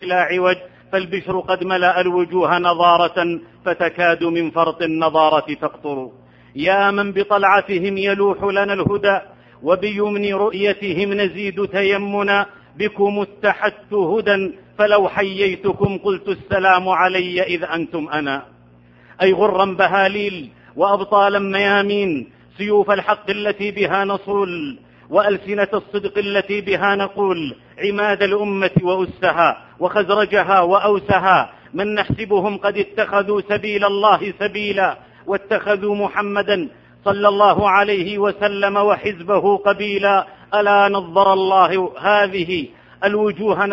لا عوج، فالبشر قد ملأ الوجوه نضارة، فتكاد من فرط النضارة تقطر. يا من بطلعتهم يلوح لنا الهدى، وبيمن رؤيتهم نزيد تيمنا، بكم اتحدت هدى، فلو حييتكم قلت السلام علي إذ أنتم أنا. أي غرا بهاليل وأبطالا ميامين، سيوف الحق التي بها نصول، وألسنة الصدق التي بها نقول، عماد الأمة وأسها وخزرجها وأوسها، من نحسبهم قد اتخذوا سبيل الله سبيلا، واتخذوا محمدا صلى الله عليه وسلم وحزبه قبيلا. ألا نظر الله هذه الوجوه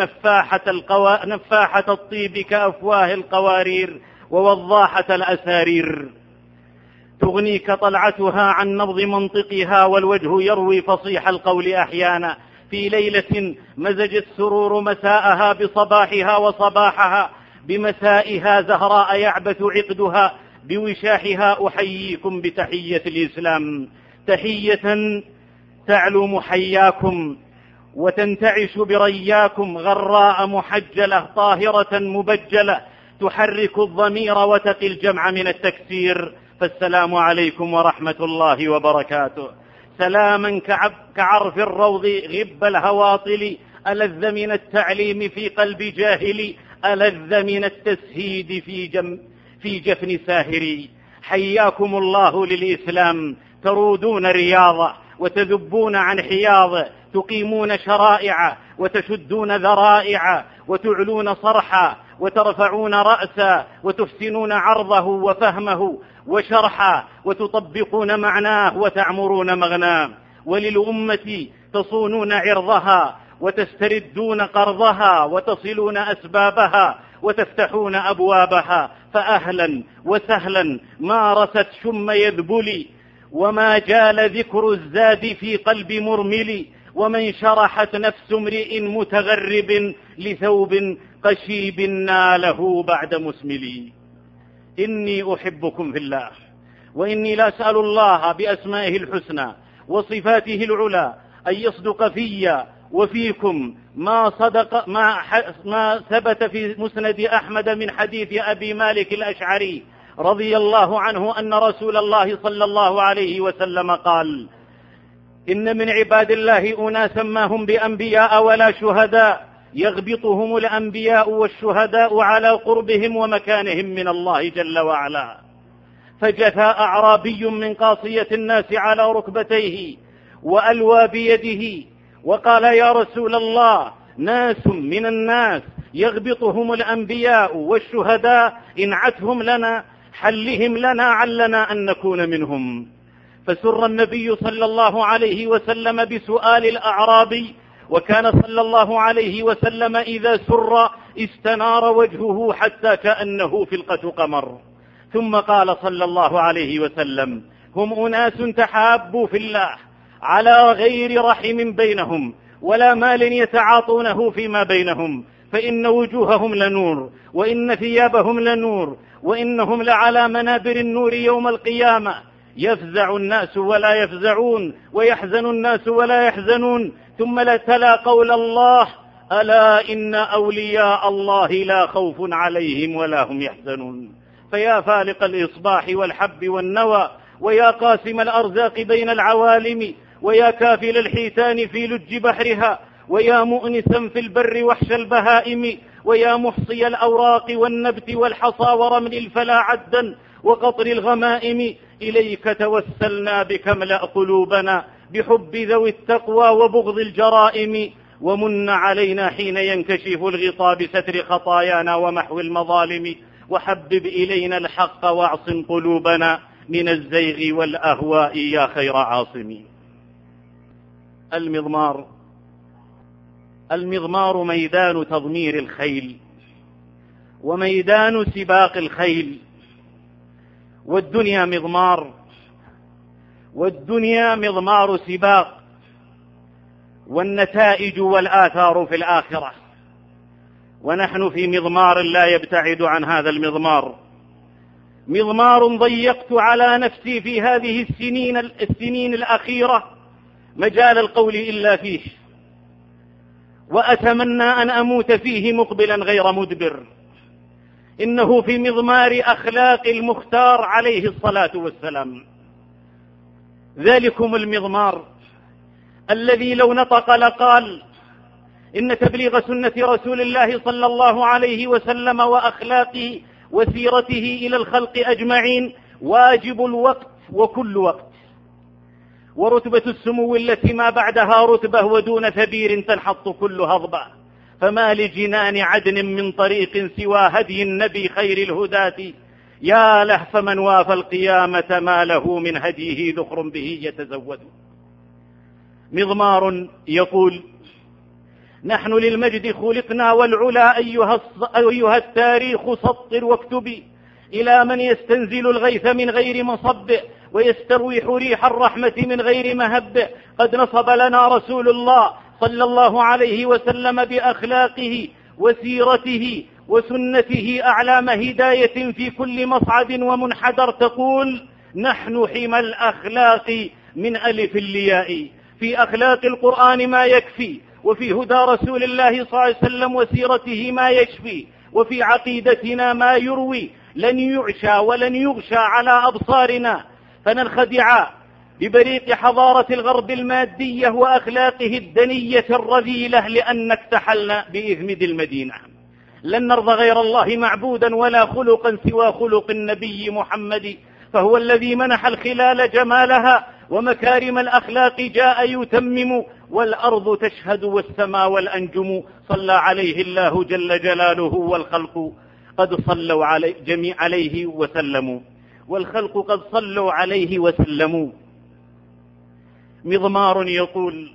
نفاحة الطيب كأفواه القوارير، ووضاحة الأسارير، تغنيك طلعتها عن نبض منطقها، والوجه يروي فصيح القول أحيانا. في ليلة مزج السرور مساءها بصباحها، وصباحها بمسائها، زهراء يعبث عقدها بوشاحها. أحييكم بتحية الإسلام، تحية تعلو محياكم وتنتعش برياكم، غراء محجلة طاهرة مبجلة، تحرك الضمير وتقي الجمع من التكسير. فالسلام عليكم ورحمة الله وبركاته. سلاما كعرف الروض غب الهواطل، ألذ من التعليم في قلب جاهل، ألذ من التسهيد في جفن ساهري. حياكم الله للإسلام، ترودون رياضة وتذبون عن حياض، تقيمون شرائع وتشدون ذرائع، وتعلون صرحا وترفعون رأسا، وتحسنون عرضه وفهمه وشرحا، وتطبقون معناه وتعمرون مغناه. وللأمة تصونون عرضها وتستردون قرضها، وتصلون أسبابها وتفتحون أبوابها. فأهلا وسهلا مارست شم يذبلي، وما جال ذكر الزاد في قلب مرمل، ومن شرحت نفس امرئ متغرب لثوب قشيب ناله بعد مسملي. إني أحبكم في الله، وإني لا أسأل الله بأسمائه الحسنى وصفاته العلى أن يصدق في وفيكم ما ثبت في مسند أحمد من حديث أبي مالك الأشعري رضي الله عنه أن رسول الله صلى الله عليه وسلم قال: إن من عباد الله أناسا ما هم بأنبياء ولا شهداء، يغبطهم الأنبياء والشهداء على قربهم ومكانهم من الله جل وعلا. فجثى أعرابي من قاصية الناس على ركبتيه وألوى بيده وقال: يا رسول الله، ناس من الناس يغبطهم الأنبياء والشهداء، انعتهم لنا، حلهم لنا علنا أن نكون منهم. فسر النبي صلى الله عليه وسلم بسؤال الأعرابي، وكان صلى الله عليه وسلم إذا سر استنار وجهه حتى كأنه فلقة قمر. ثم قال صلى الله عليه وسلم: هم أناس تحابوا في الله على غير رحم بينهم ولا مال يتعاطونه فيما بينهم، فإن وجوههم لنور، وإن ثيابهم لنور، وإنهم لعلى منابر النور يوم القيامة. يفزع الناس ولا يفزعون، ويحزن الناس ولا يحزنون. ثم لتلا قول الله: ألا إن أولياء الله لا خوف عليهم ولا هم يحزنون. فيا فالق الإصباح والحب والنوى، ويا قاسم الأرزاق بين العوالم، ويا كافل الحيتان في لج بحرها، ويا مؤنسا في البر وحش البهائم، ويا محصي الأوراق والنبت والحصى ورمل الفلا عدا وقطر الغمائم، إليك توسلنا بك املأ قلوبنا بحب ذوي التقوى وبغض الجرائم، ومن علينا حين ينكشف الغطاء بستر خطايانا ومحو المظالم، وحبب إلينا الحق واعصم قلوبنا من الزيغ والأهواء يا خير عاصم. المضمار ميدان تضمير الخيل وميدان سباق الخيل، والدنيا مضمار سباق، والنتائج والآثار في الآخرة، ونحن في مضمار لا يبتعد عن هذا المضمار. مضمار ضيقت على نفسي في هذه السنين الأخيرة مجال القول إلا فيه، وأتمنى أن أموت فيه مقبلا غير مدبر. إنه في مضمار أخلاق المختار عليه الصلاة والسلام. ذلكم المضمار الذي لو نطق لقال إن تبليغ سنة رسول الله صلى الله عليه وسلم وأخلاقه وسيرته إلى الخلق أجمعين واجب الوقت وكل وقت، ورتبة السمو التي ما بعدها رتبة ودون ثبير تنحط كل هضبة، فما لجنان عدن من طريق سوى هدي النبي خير الهداة، يا لهف من وافى القيامة ما له من هديه ذخر به يتزود. مضمار يقول: نحن للمجد خلقنا والعلا أيها التاريخ سطر واكتبي، إلى من يستنزل الغيث من غير مصب ويسترويح ريح الرحمة من غير مهب. قد نصب لنا رسول الله صلى الله عليه وسلم بأخلاقه وسيرته وسنته أعلام هداية في كل مصعد ومنحدر، تقول: نحن حمى الأخلاق من ألف الياء. في أخلاق القرآن ما يكفي، وفي هدى رسول الله صلى الله عليه وسلم وسيرته ما يشفي، وفي عقيدتنا ما يروي. لن يعشى ولن يغشى على أبصارنا فننخدع ببريق حضارة الغرب المادية وأخلاقه الدنية الرذيلة لأن اكتحلنا بإذمد المدينة. لن نرضى غير الله معبودا ولا خلقا سوى خلق النبي محمد، فهو الذي منح الخلال جمالها ومكارم الأخلاق جاء يتمم، والأرض تشهد والسماء والأنجم. صلى عليه الله جل جلاله والخلق قد صلوا عليه وسلموا، والخلق قد صلوا عليه وسلموا. مضمار يقول: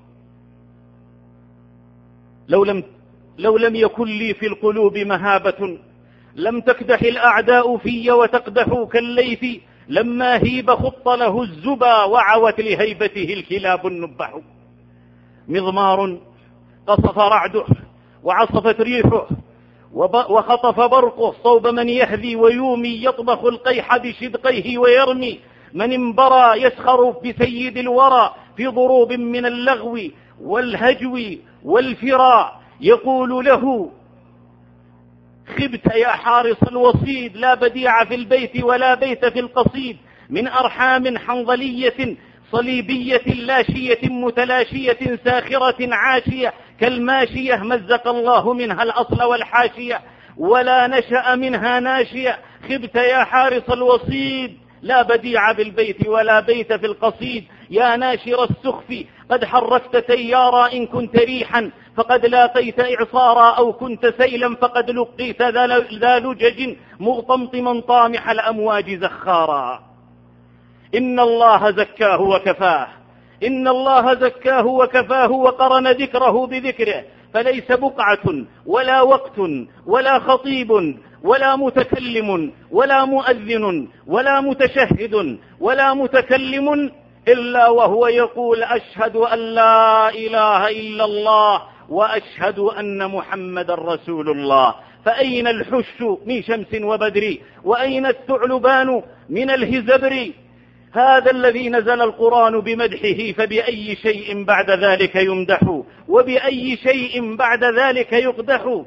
لو لم يكن لي في القلوب مهابة لم تكدح الأعداء في وتقدح كالليث، لما هيب خط له الزبا وعوت لهيبته الكلاب النبح. مضمار قصف رعده وعصفت ريحه وخطف برقه صوب من يهذي ويومي، يطبخ القيح بشدقيه ويرمي من انبرى، يسخر بسيد الورى في ضروب من اللغو والهجو والفراء، يقول له: خبت يا حارس الوصيد، لا بديع في البيت ولا بيت في القصيد، من أرحام حنظلية صليبية لاشية متلاشية ساخرة عاشية كالماشية، مزق الله منها الأصل والحاشية ولا نشأ منها ناشية. خبت يا حارس الوصيد، لا بديع بالبيت ولا بيت في القصيد، يا ناشر السخف قد حركت تيارا، إن كنت ريحا فقد لاقيت إعصارا، أو كنت سيلا فقد لقيت ذا لجج مغطمطما طامح الأمواج زخارا. إن الله زكاه وكفاه، إن الله زكاه وكفاه، وقرن ذكره بذكره، فليس بقعة ولا وقت ولا خطيب ولا متكلم ولا مؤذن ولا متشهد ولا متكلم إلا وهو يقول: أشهد أن لا إله إلا الله وأشهد أن محمد رسول الله. فأين الحش من شمس وبدر، وأين الثعلبان من الهزبر؟ هذا الذي نزل القرآن بمدحه، فبأي شيء بعد ذلك يمدح، وبأي شيء بعد ذلك يقدح.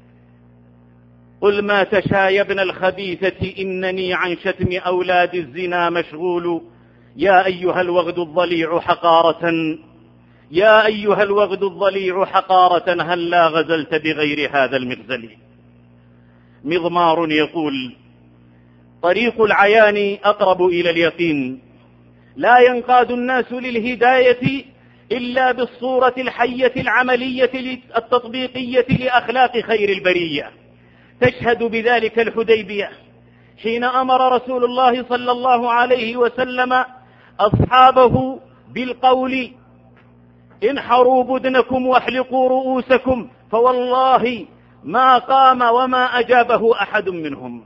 قل ما تشاء يا ابن الخبيثة، إنني عن شتم أولاد الزنا مشغول، يا أيها الوغد الضليع حقارة، يا أيها الوغد الضليع حقارة، هلا غزلت بغير هذا المغزل. مضمار يقول: طريق العيان أقرب إلى اليقين، لا ينقاد الناس للهداية إلا بالصورة الحية العملية التطبيقية لأخلاق خير البرية. تشهد بذلك الحديبية حين أمر رسول الله صلى الله عليه وسلم أصحابه بالقول: انحروا بدنكم واحلقوا رؤوسكم، فوالله ما قام وما أجابه أحد منهم.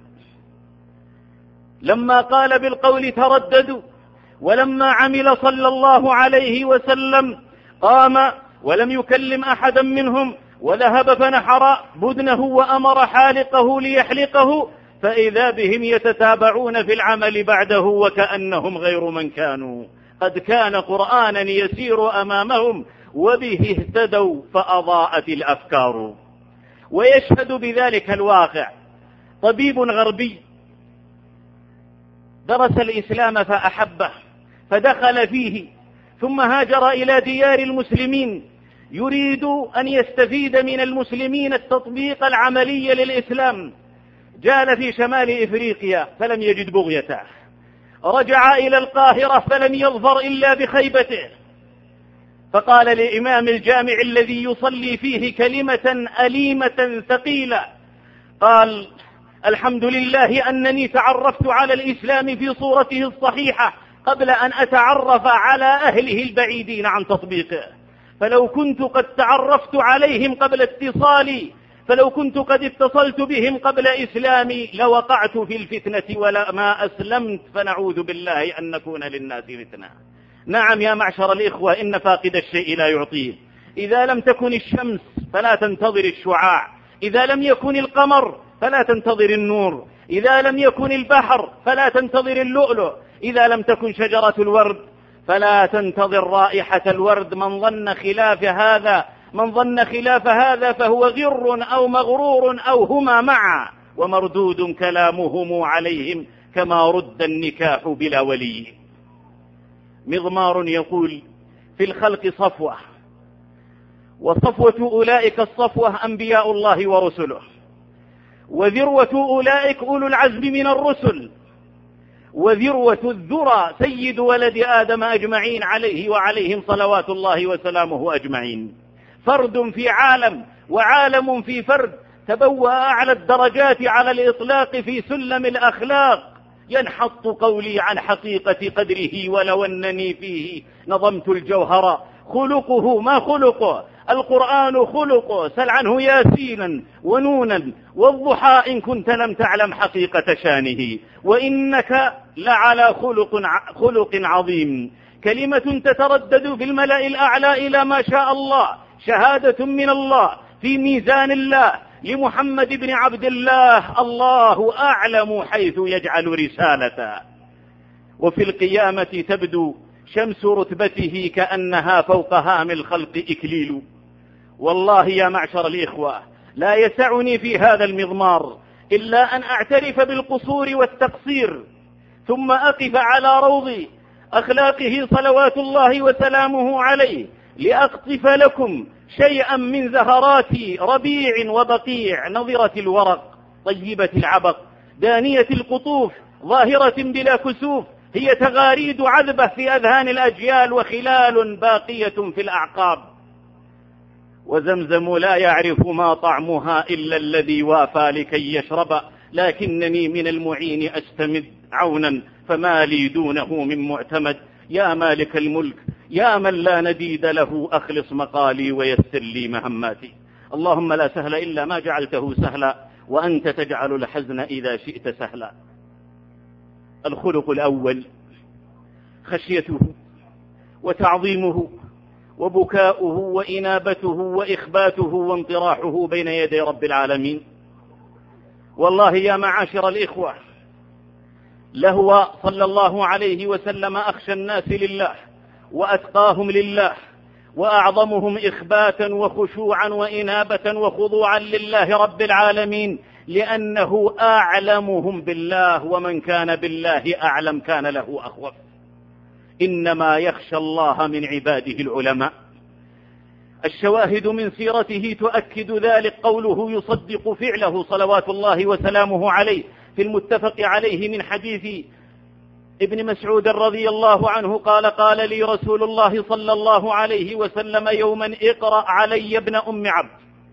لما قال بالقول ترددوا، ولما عمل صلى الله عليه وسلم قام ولم يكلم أحدا منهم، وذهب فنحر بدنه وأمر حالقه ليحلقه، فإذا بهم يتتابعون في العمل بعده وكأنهم غير من كانوا. قد كان قرآنا يسير أمامهم وبه اهتدوا فأضاءت الأفكار. ويشهد بذلك الواقع طبيب غربي درس الإسلام فأحبه فدخل فيه، ثم هاجر إلى ديار المسلمين يريد أن يستفيد من المسلمين التطبيق العملي للإسلام. جال في شمال إفريقيا فلم يجد بغيته، رجع إلى القاهرة فلم يظفر إلا بخيبته، فقال لإمام الجامع الذي يصلي فيه كلمة أليمة ثقيلة، قال: الحمد لله أنني تعرفت على الإسلام في صورته الصحيحة قبل أن أتعرف على أهله البعيدين عن تطبيقه، فلو كنت قد تعرفت عليهم قبل اتصالي، فلو كنت قد اتصلت بهم قبل إسلامي لوقعت في الفتنة ولا ما أسلمت، فنعوذ بالله أن نكون للناس فتنة. نعم يا معشر الإخوة، إن فاقد الشيء لا يعطيه. إذا لم تكن الشمس فلا تنتظر الشعاع، إذا لم يكن القمر فلا تنتظر النور، إذا لم يكن البحر فلا تنتظر اللؤلؤ، إذا لم تكن شجرة الورد فلا تنتظر رائحة الورد. من ظن خلاف هذا فهو غر أو مغرور أو هما معا، ومردود كلامهم عليهم كما رد النكاح بلا ولي. مضمار يقول: في الخلق صفوة، وصفوة أولئك الصفوة أنبياء الله ورسله، وذروة أولئك أولو العزم من الرسل، وذروة الذرى سيد ولد آدم أجمعين عليه وعليهم صلوات الله وسلامه أجمعين. فرد في عالم وعالم في فرد، تبوأ أعلى الدرجات على الإطلاق في سلم الأخلاق. ينحط قولي عن حقيقة قدره ولو أنني فيه نظمت الجوهر. خلقه ما خلقه، القرآن خلقه، سل عنه ياسينا ونونا والضحى إن كنت لم تعلم حقيقة شانه، وإنك لعلى خلق عظيم. كلمة تتردد في الملأ الأعلى إلى ما شاء الله، شهادة من الله في ميزان الله لمحمد بن عبد الله، الله أعلم حيث يجعل رسالته. وفي القيامة تبدو شمس رتبته كأنها فوق هام الخلق إكليل. والله يا معشر الإخوة، لا يسعني في هذا المضمار إلا أن أعترف بالقصور والتقصير، ثم أقف على روض أخلاقه صلوات الله وسلامه عليه، لأقطف لكم شيئا من زهرات ربيع وبقيع، نضرة الورق طيبة العبق دانية القطوف ظاهرة بلا كسوف، هي تغاريد عذبة في أذهان الأجيال وخلال باقية في الأعقاب. وزمزم لا يعرف ما طعمها إلا الذي وافى لكي يشرب، لكنني من المعين أستمد عونا فما لي دونه من معتمد. يا مالك الملك، يا من لا نديد له، أخلص مقالي ويسر لي مهماتي. اللهم لا سهل إلا ما جعلته سهلا، وأنت تجعل الحزن إذا شئت سهلا. الخلق الأول خشيته وتعظيمه وبكاؤه وإنابته وإخباته وانطراحه بين يدي رب العالمين. والله يا معاشر الإخوة، لهو صلى الله عليه وسلم أخشى الناس لله وأتقاهم لله وأعظمهم إخباتا وخشوعا وإنابة وخضوعا لله رب العالمين، لأنه أعلمهم بالله، ومن كان بالله أعلم كان له أخوف. إنما يخشى الله من عباده العلماء. الشواهد من سيرته تؤكد ذلك، قوله يصدق فعله صلوات الله وسلامه عليه في المتفق عليه من حديث ابن مسعود رضي الله عنه قال: قال لي رسول الله صلى الله عليه وسلم يوما: اقرأ علي ابن أم عبد.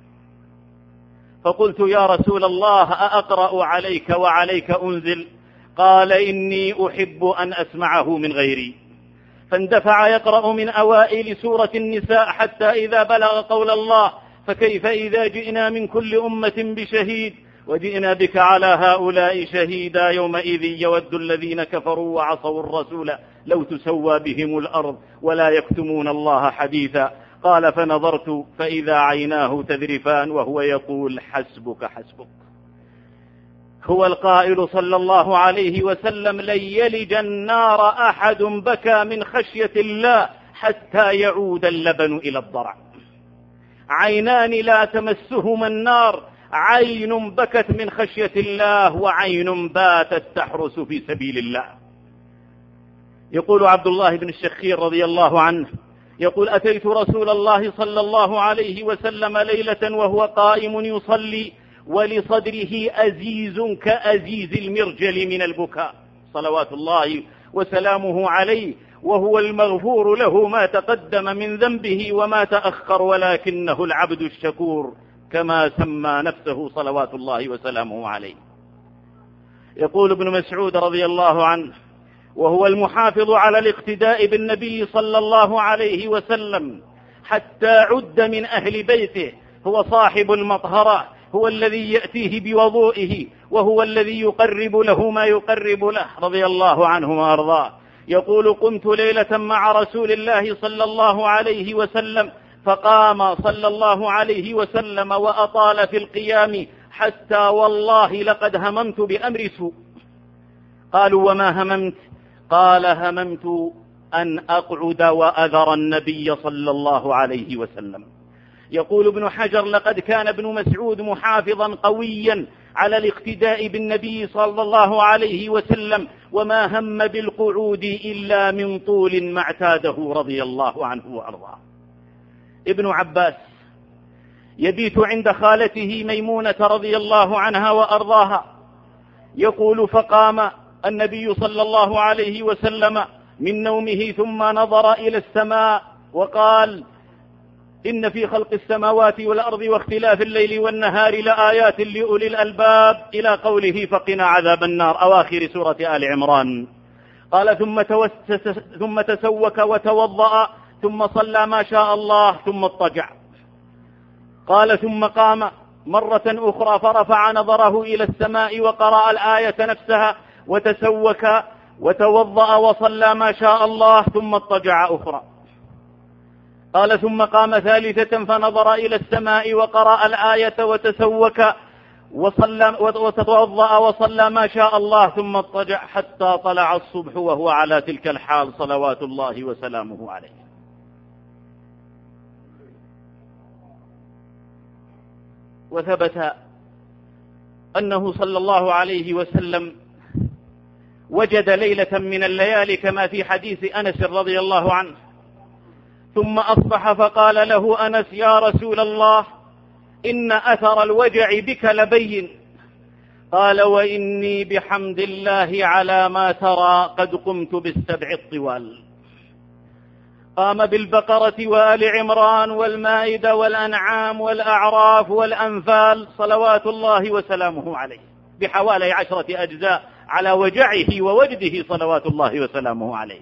فقلت: يا رسول الله، أأقرأ عليك وعليك أنزل؟ قال: إني أحب أن أسمعه من غيري. فاندفع يقرأ من أوائل سورة النساء حتى إذا بلغ قول الله: فكيف إذا جئنا من كل أمة بشهيد وجئنا بك على هؤلاء شهيدا يومئذ يود الذين كفروا وعصوا الرسول لو تسوى بهم الأرض ولا يكتمون الله حديثا. قال: فنظرت فإذا عيناه تذرفان وهو يقول: حسبك حسبك. هو القائل صلى الله عليه وسلم: لن يلج النار أحد بكى من خشية الله حتى يعود اللبن إلى الضرع. عينان لا تمسهما النار، عين بكت من خشية الله وعين باتت تحرس في سبيل الله. يقول عبد الله بن الشخير رضي الله عنه يقول: أتيت رسول الله صلى الله عليه وسلم ليلة وهو قائم يصلي ولصدره أزيز كأزيز المرجل من البكاء صلوات الله وسلامه عليه، وهو المغفور له ما تقدم من ذنبه وما تأخر، ولكنه العبد الشكور كما سمى نفسه صلوات الله وسلامه عليه. يقول ابن مسعود رضي الله عنه: وهو المحافظ على الاقتداء بالنبي صلى الله عليه وسلم حتى عد من أهل بيته، هو صاحب المطهرة، هو الذي يأتيه بوضوئه، وهو الذي يقرب له ما يقرب له رضي الله عنه وأرضاه. يقول: قمت ليلة مع رسول الله صلى الله عليه وسلم فقام صلى الله عليه وسلم وأطال في القيام حتى والله لقد هممت بأمر سوء. قالوا: وما هممت؟ قال: هممت أن أقعد وأذر النبي صلى الله عليه وسلم. يقول ابن حجر: لقد كان ابن مسعود محافظا قويا على الاقتداء بالنبي صلى الله عليه وسلم، وما هم بالقعود إلا من طول ما اعتاده رضي الله عنه وأرضاه. ابن عباس يبيت عند خالته ميمونة رضي الله عنها وأرضاها. يقول: فقام النبي صلى الله عليه وسلم من نومه ثم نظر إلى السماء وقال: إن في خلق السماوات والأرض واختلاف الليل والنهار لآيات لأولي الألباب، إلى قوله: فقنا عذاب النار، أواخر سورة آل عمران. قال: ثم تسوك وتوضأ ثم صلى ما شاء الله ثم اضطجع. قال: ثم قام مرة أخرى فرفع نظره إلى السماء وقرأ الآية نفسها وتسوك وتوضأ وصلى ما شاء الله ثم اضطجع أخرى. قال: ثم قام ثالثة فنظر إلى السماء وقرأ الآية وتسوك وتوضأ وصلى ما شاء الله ثم اضطجع حتى طلع الصبح وهو على تلك الحال صلوات الله وسلامه عليه. وثبت أنه صلى الله عليه وسلم وجد ليلة من الليالي كما في حديث أنس رضي الله عنه، ثم أصبح فقال له أنس: يا رسول الله، إن أثر الوجع بك لبين. قال: وإني بحمد الله على ما ترى قد قمت بالسبع الطوال. قام بالبقرة وآل عمران والمائدة والأنعام والأعراف والأنفال صلوات الله وسلامه عليه بحوالي 10 أجزاء على وجعه ووجده صلوات الله وسلامه عليه.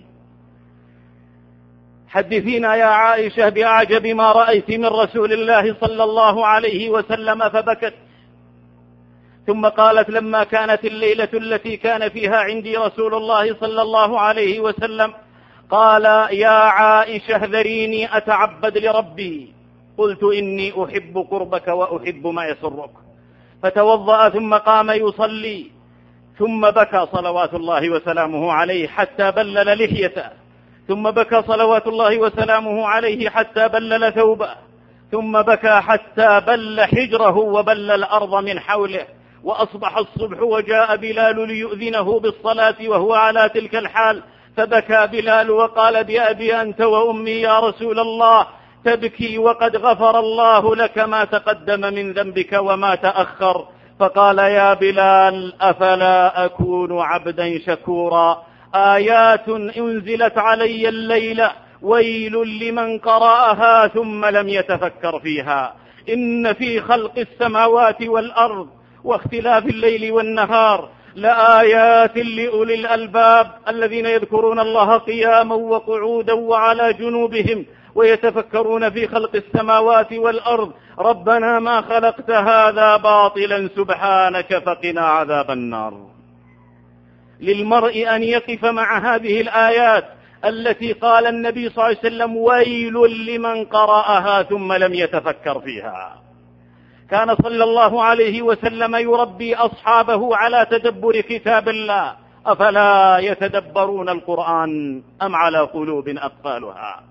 حدثينا يا عائشة بأعجب ما رأيت من رسول الله صلى الله عليه وسلم، فبكت. ثم قالت: لما كانت الليلة التي كان فيها عندي رسول الله صلى الله عليه وسلم قال: يا عائشة ذريني أتعبد لربي. قلت: إني أحب قربك وأحب ما يسرك. فتوضأ ثم قام يصلي، ثم بكى صلوات الله وسلامه عليه حتى بلل لحيته، ثم بكى صلوات الله وسلامه عليه حتى بلل ثوبه، ثم بكى حتى بل حجره وبل الأرض من حوله. وأصبح الصبح وجاء بلال ليؤذنه بالصلاة وهو على تلك الحال، فبكى بلال وقال: بأبي أنت وأمي يا رسول الله، تبكي وقد غفر الله لك ما تقدم من ذنبك وما تأخر. فقال: يا بلال، أفلا أكون عبدا شكورا؟ آيات أنزلت علي الليلة ويل لمن قرأها ثم لم يتفكر فيها. إن في خلق السماوات والأرض واختلاف الليل والنهار لآيات لأولي الألباب الذين يذكرون الله قياما وقعودا وعلى جنوبهم ويتفكرون في خلق السماوات والأرض ربنا ما خلقت هذا باطلا سبحانك فقنا عذاب النار. للمرء أن يقف مع هذه الآيات التي قال النبي صلى الله عليه وسلم: ويل لمن قرأها ثم لم يتفكر فيها. كان صلى الله عليه وسلم يربي أصحابه على تدبر كتاب الله. أفلا يتدبرون القرآن أم على قلوب أقفالها؟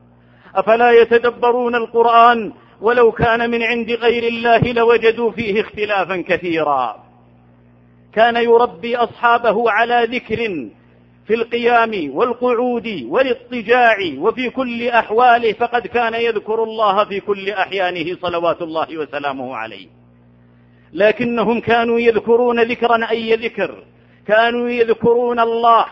أفلا يتدبرون القرآن ولو كان من عند غير الله لوجدوا فيه اختلافا كثيرا. كان يربي أصحابه على ذكر في القيام والقعود والاضطجاع وفي كل أحواله، فقد كان يذكر الله في كل أحيانه صلوات الله وسلامه عليه. لكنهم كانوا يذكرون ذكرا أي ذكر، كانوا يذكرون الله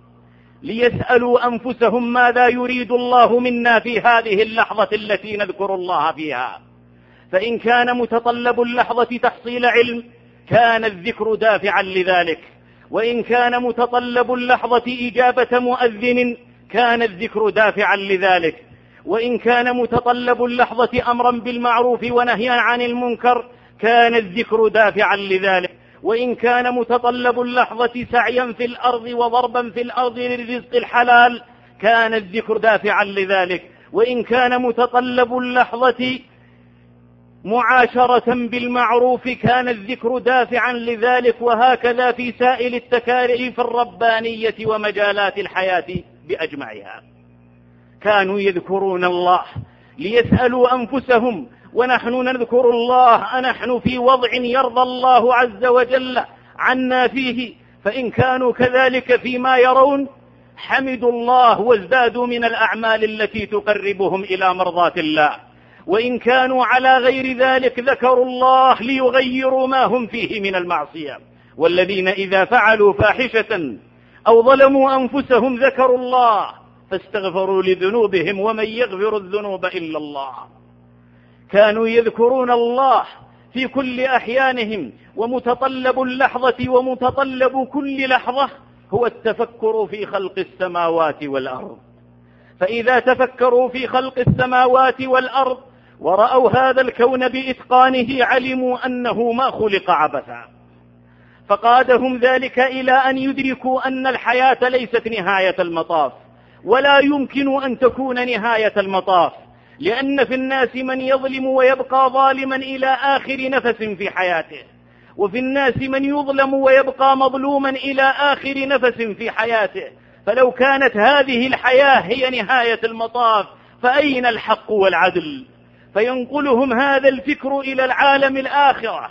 ليسألوا أنفسهم ماذا يريد الله منا في هذه اللحظة التي نذكر الله فيها. فإن كان متطلب اللحظة تحصيل علم كان الذكر دافعا لذلك، وإن كان متطلب اللحظة إجابة مؤذن كان الذكر دافعا لذلك، وإن كان متطلب اللحظة أمرا بالمعروف ونهيا عن المنكر كان الذكر دافعا لذلك، وإن كان متطلب اللحظة سعيا في الأرض وضربا في الأرض للرزق الحلال كان الذكر دافعا لذلك، وإن كان متطلب اللحظة معاشرة بالمعروف كان الذكر دافعا لذلك، وهكذا في سائر التكاليف الربانية ومجالات الحياة بأجمعها. كانوا يذكرون الله ليسألوا أنفسهم، ونحن نذكر الله أنحن في وضع يرضى الله عز وجل عنا فيه، فإن كانوا كذلك فيما يرون حمدوا الله وازدادوا من الأعمال التي تقربهم إلى مرضاة الله، وإن كانوا على غير ذلك ذكروا الله ليغيروا ما هم فيه من المعصية. والذين إذا فعلوا فاحشة أو ظلموا أنفسهم ذكروا الله فاستغفروا لذنوبهم ومن يغفر الذنوب إلا الله. كانوا يذكرون الله في كل أحيانهم، ومتطلب اللحظة ومتطلب كل لحظة هو التفكر في خلق السماوات والأرض. فإذا تفكروا في خلق السماوات والأرض ورأوا هذا الكون بإتقانه علموا أنه ما خلق عبثا، فقادهم ذلك إلى أن يدركوا أن الحياة ليست نهاية المطاف، ولا يمكن أن تكون نهاية المطاف، لأن في الناس من يظلم ويبقى ظالما إلى آخر نفس في حياته، وفي الناس من يظلم ويبقى مظلوما إلى آخر نفس في حياته. فلو كانت هذه الحياة هي نهاية المطاف فأين الحق والعدل؟ فينقلهم هذا الفكر إلى العالم الآخرة،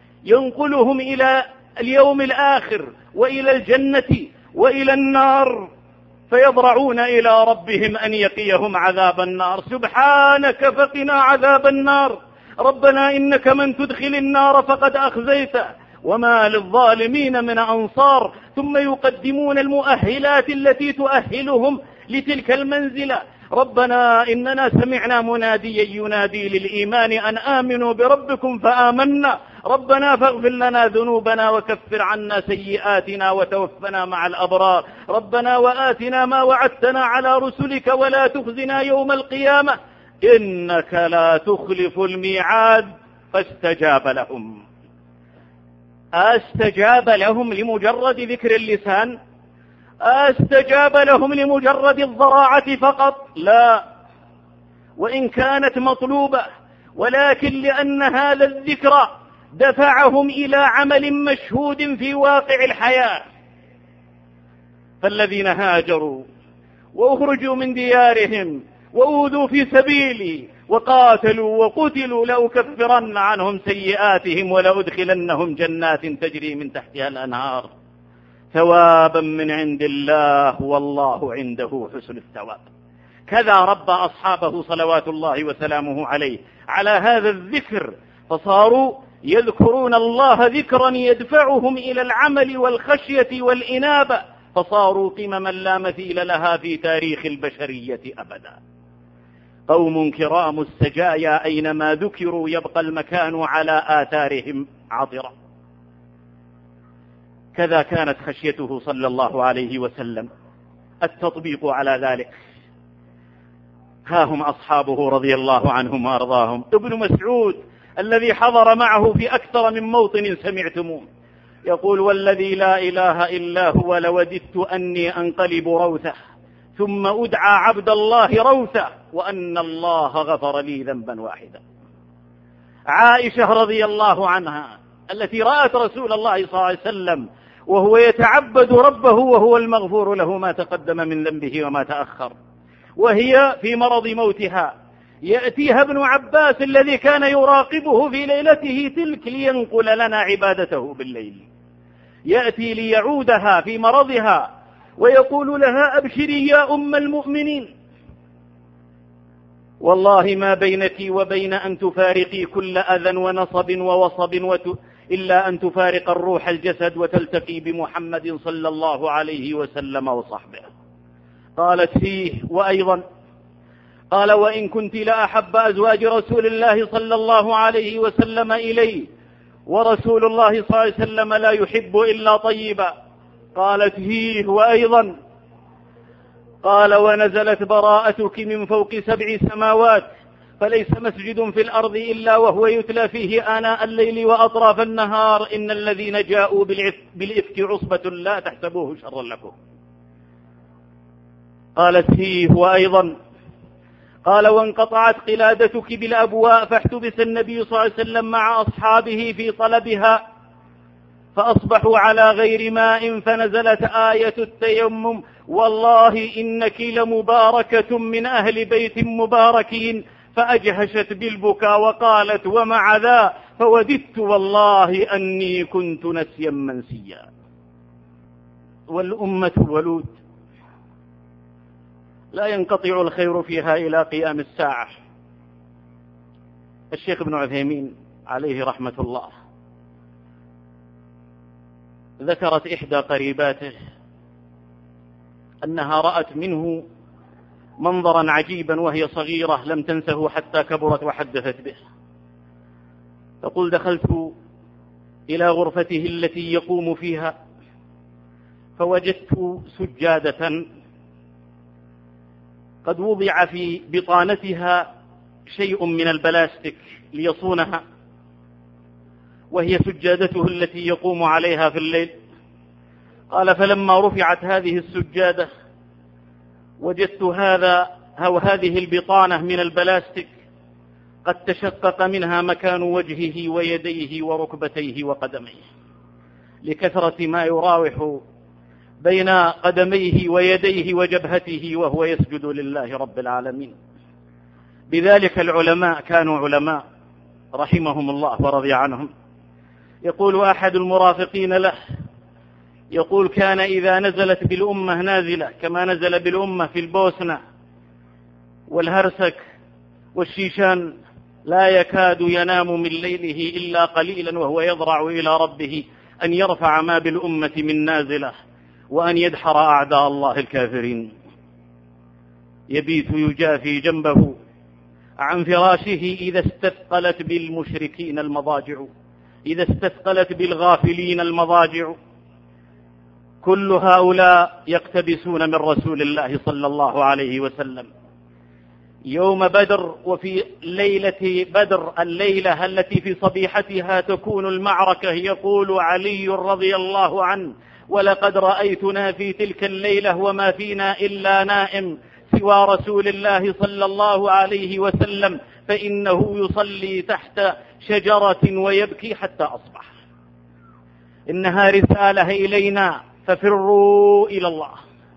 ينقلهم إلى اليوم الآخر وإلى الجنة وإلى النار، فيضرعون إلى ربهم أن يقيهم عذاب النار. سبحانك فقنا عذاب النار، ربنا إنك من تدخل النار فقد أخزيته وما للظالمين من أنصار. ثم يقدمون المؤهلات التي تؤهلهم لتلك المنزلة. ربنا إننا سمعنا مناديا ينادي للإيمان أن آمنوا بربكم فآمنا، ربنا فاغفر لنا ذنوبنا وكفر عنا سيئاتنا وتوفنا مع الأبرار، ربنا وآتنا ما وعدتنا على رسلك ولا تخزنا يوم القيامة إنك لا تخلف الميعاد. فاستجاب لهم. أستجاب لهم لمجرد ذكر اللسان؟ أستجاب لهم لمجرد الضراعة فقط؟ لا، وإن كانت مطلوبة، ولكن لأن هذا الذكر دفعهم إلى عمل مشهود في واقع الحياة. فالذين هاجروا وأخرجوا من ديارهم وأوذوا في سبيلي وقاتلوا وقتلوا لأكفرن عنهم سيئاتهم ولأدخلنهم جنات تجري من تحتها الأنهار ثوابا من عند الله والله عنده حسن الثواب. كذا ربى أصحابه صلوات الله وسلامه عليه على هذا الذكر، فصاروا يذكرون الله ذكرا يدفعهم إلى العمل والخشية والإنابة، فصاروا قمما لا مثيل لها في تاريخ البشرية أبدا. قوم كرام السجايا أينما ذكروا يبقى المكان على آثارهم عطرا. كذا كانت خشيته صلى الله عليه وسلم، التطبيق على ذلك. ها هم أصحابه رضي الله عنهم وأرضاهم. ابن مسعود الذي حضر معه في أكثر من موطن سمعتموه يقول: والذي لا إله إلا هو لوددت أني أنقلب روثه ثم أدعى عبد الله روثه وأن الله غفر لي ذنبا واحدا. عائشة رضي الله عنها التي رأت رسول الله صلى الله عليه وسلم وهو يتعبد ربه وهو المغفور له ما تقدم من ذنبه وما تأخر، وهي في مرض موتها، يأتيها ابن عباس الذي كان يراقبه في ليلته تلك لينقل لنا عبادته بالليل، يأتي ليعودها في مرضها ويقول لها: أبشري يا أم المؤمنين، والله ما بينك وبين أن تفارقي كل أذى ونصب ووصب إلا أن تفارق الروح الجسد وتلتقي بمحمد صلى الله عليه وسلم وصحبه. قالت: فيه وأيضا. قال: وإن كنت لأحب أزواج رسول الله صلى الله عليه وسلم إلي، ورسول الله صلى الله عليه وسلم لا يحب إلا طيبا. قالت: فيه وأيضا. قال: ونزلت براءتك من فوق 7 سماوات، فليس مسجد في الأرض إلا وهو يتلى فيه آناء الليل وأطراف النهار، إن الذين جاءوا بالإفك عصبة لا تحسبوه شرا لكم. قالت: فيه وأيضا. قال: وانقطعت قلادتك بالأبواء، فاحتبس النبي صلى الله عليه وسلم مع أصحابه في طلبها، فأصبحوا على غير ماء، فنزلت آية التيمم: والله إنك لمباركة من أهل بيت مباركين، فأجهشت بالبكاء وقالت: ومع ذا فوددت والله أني كنت نسيا منسيا. والأمة الولود لا ينقطع الخير فيها إلى قيام الساعة. الشيخ ابن عثيمين عليه رحمة الله ذكرت إحدى قريباته أنها رأت منه منظرا عجيبا وهي صغيرة لم تنسه حتى كبرت وحدثت به. تقول: دخلت إلى غرفته التي يقوم فيها، فوجدت سجادة قد وضع في بطانتها شيء من البلاستيك ليصونها، وهي سجادته التي يقوم عليها في الليل. قال: فلما رفعت هذه السجادة وجدت هذه البطانة من البلاستيك قد تشقق منها مكان وجهه ويديه وركبتيه وقدميه، لكثرة ما يراوح بين قدميه ويديه وجبهته وهو يسجد لله رب العالمين. بذلك العلماء كانوا علماء رحمهم الله ورضي عنهم. يقول أحد المرافقين له، يقول: كان إذا نزلت بالأمة نازلة كما نزل بالأمة في البوسنة والهرسك والشيشان، لا يكاد ينام من ليله إلا قليلا وهو يضرع إلى ربه أن يرفع ما بالأمة من نازلة وأن يدحر أعداء الله الكافرين. يبيت يجافي جنبه عن فراشه إذا استثقلت بالمشركين المضاجع، إذا استثقلت بالغافلين المضاجع. كل هؤلاء يقتبسون من رسول الله صلى الله عليه وسلم. يوم بدر وفي ليلة بدر، الليلة التي في صبيحتها تكون المعركة، يقول علي رضي الله عنه: ولقد رأيتنا في تلك الليلة وما فينا إلا نائم سوى رسول الله صلى الله عليه وسلم، فإنه يصلي تحت شجرة ويبكي حتى أصبح. إنها رسالة إلينا، ففروا إلى الله،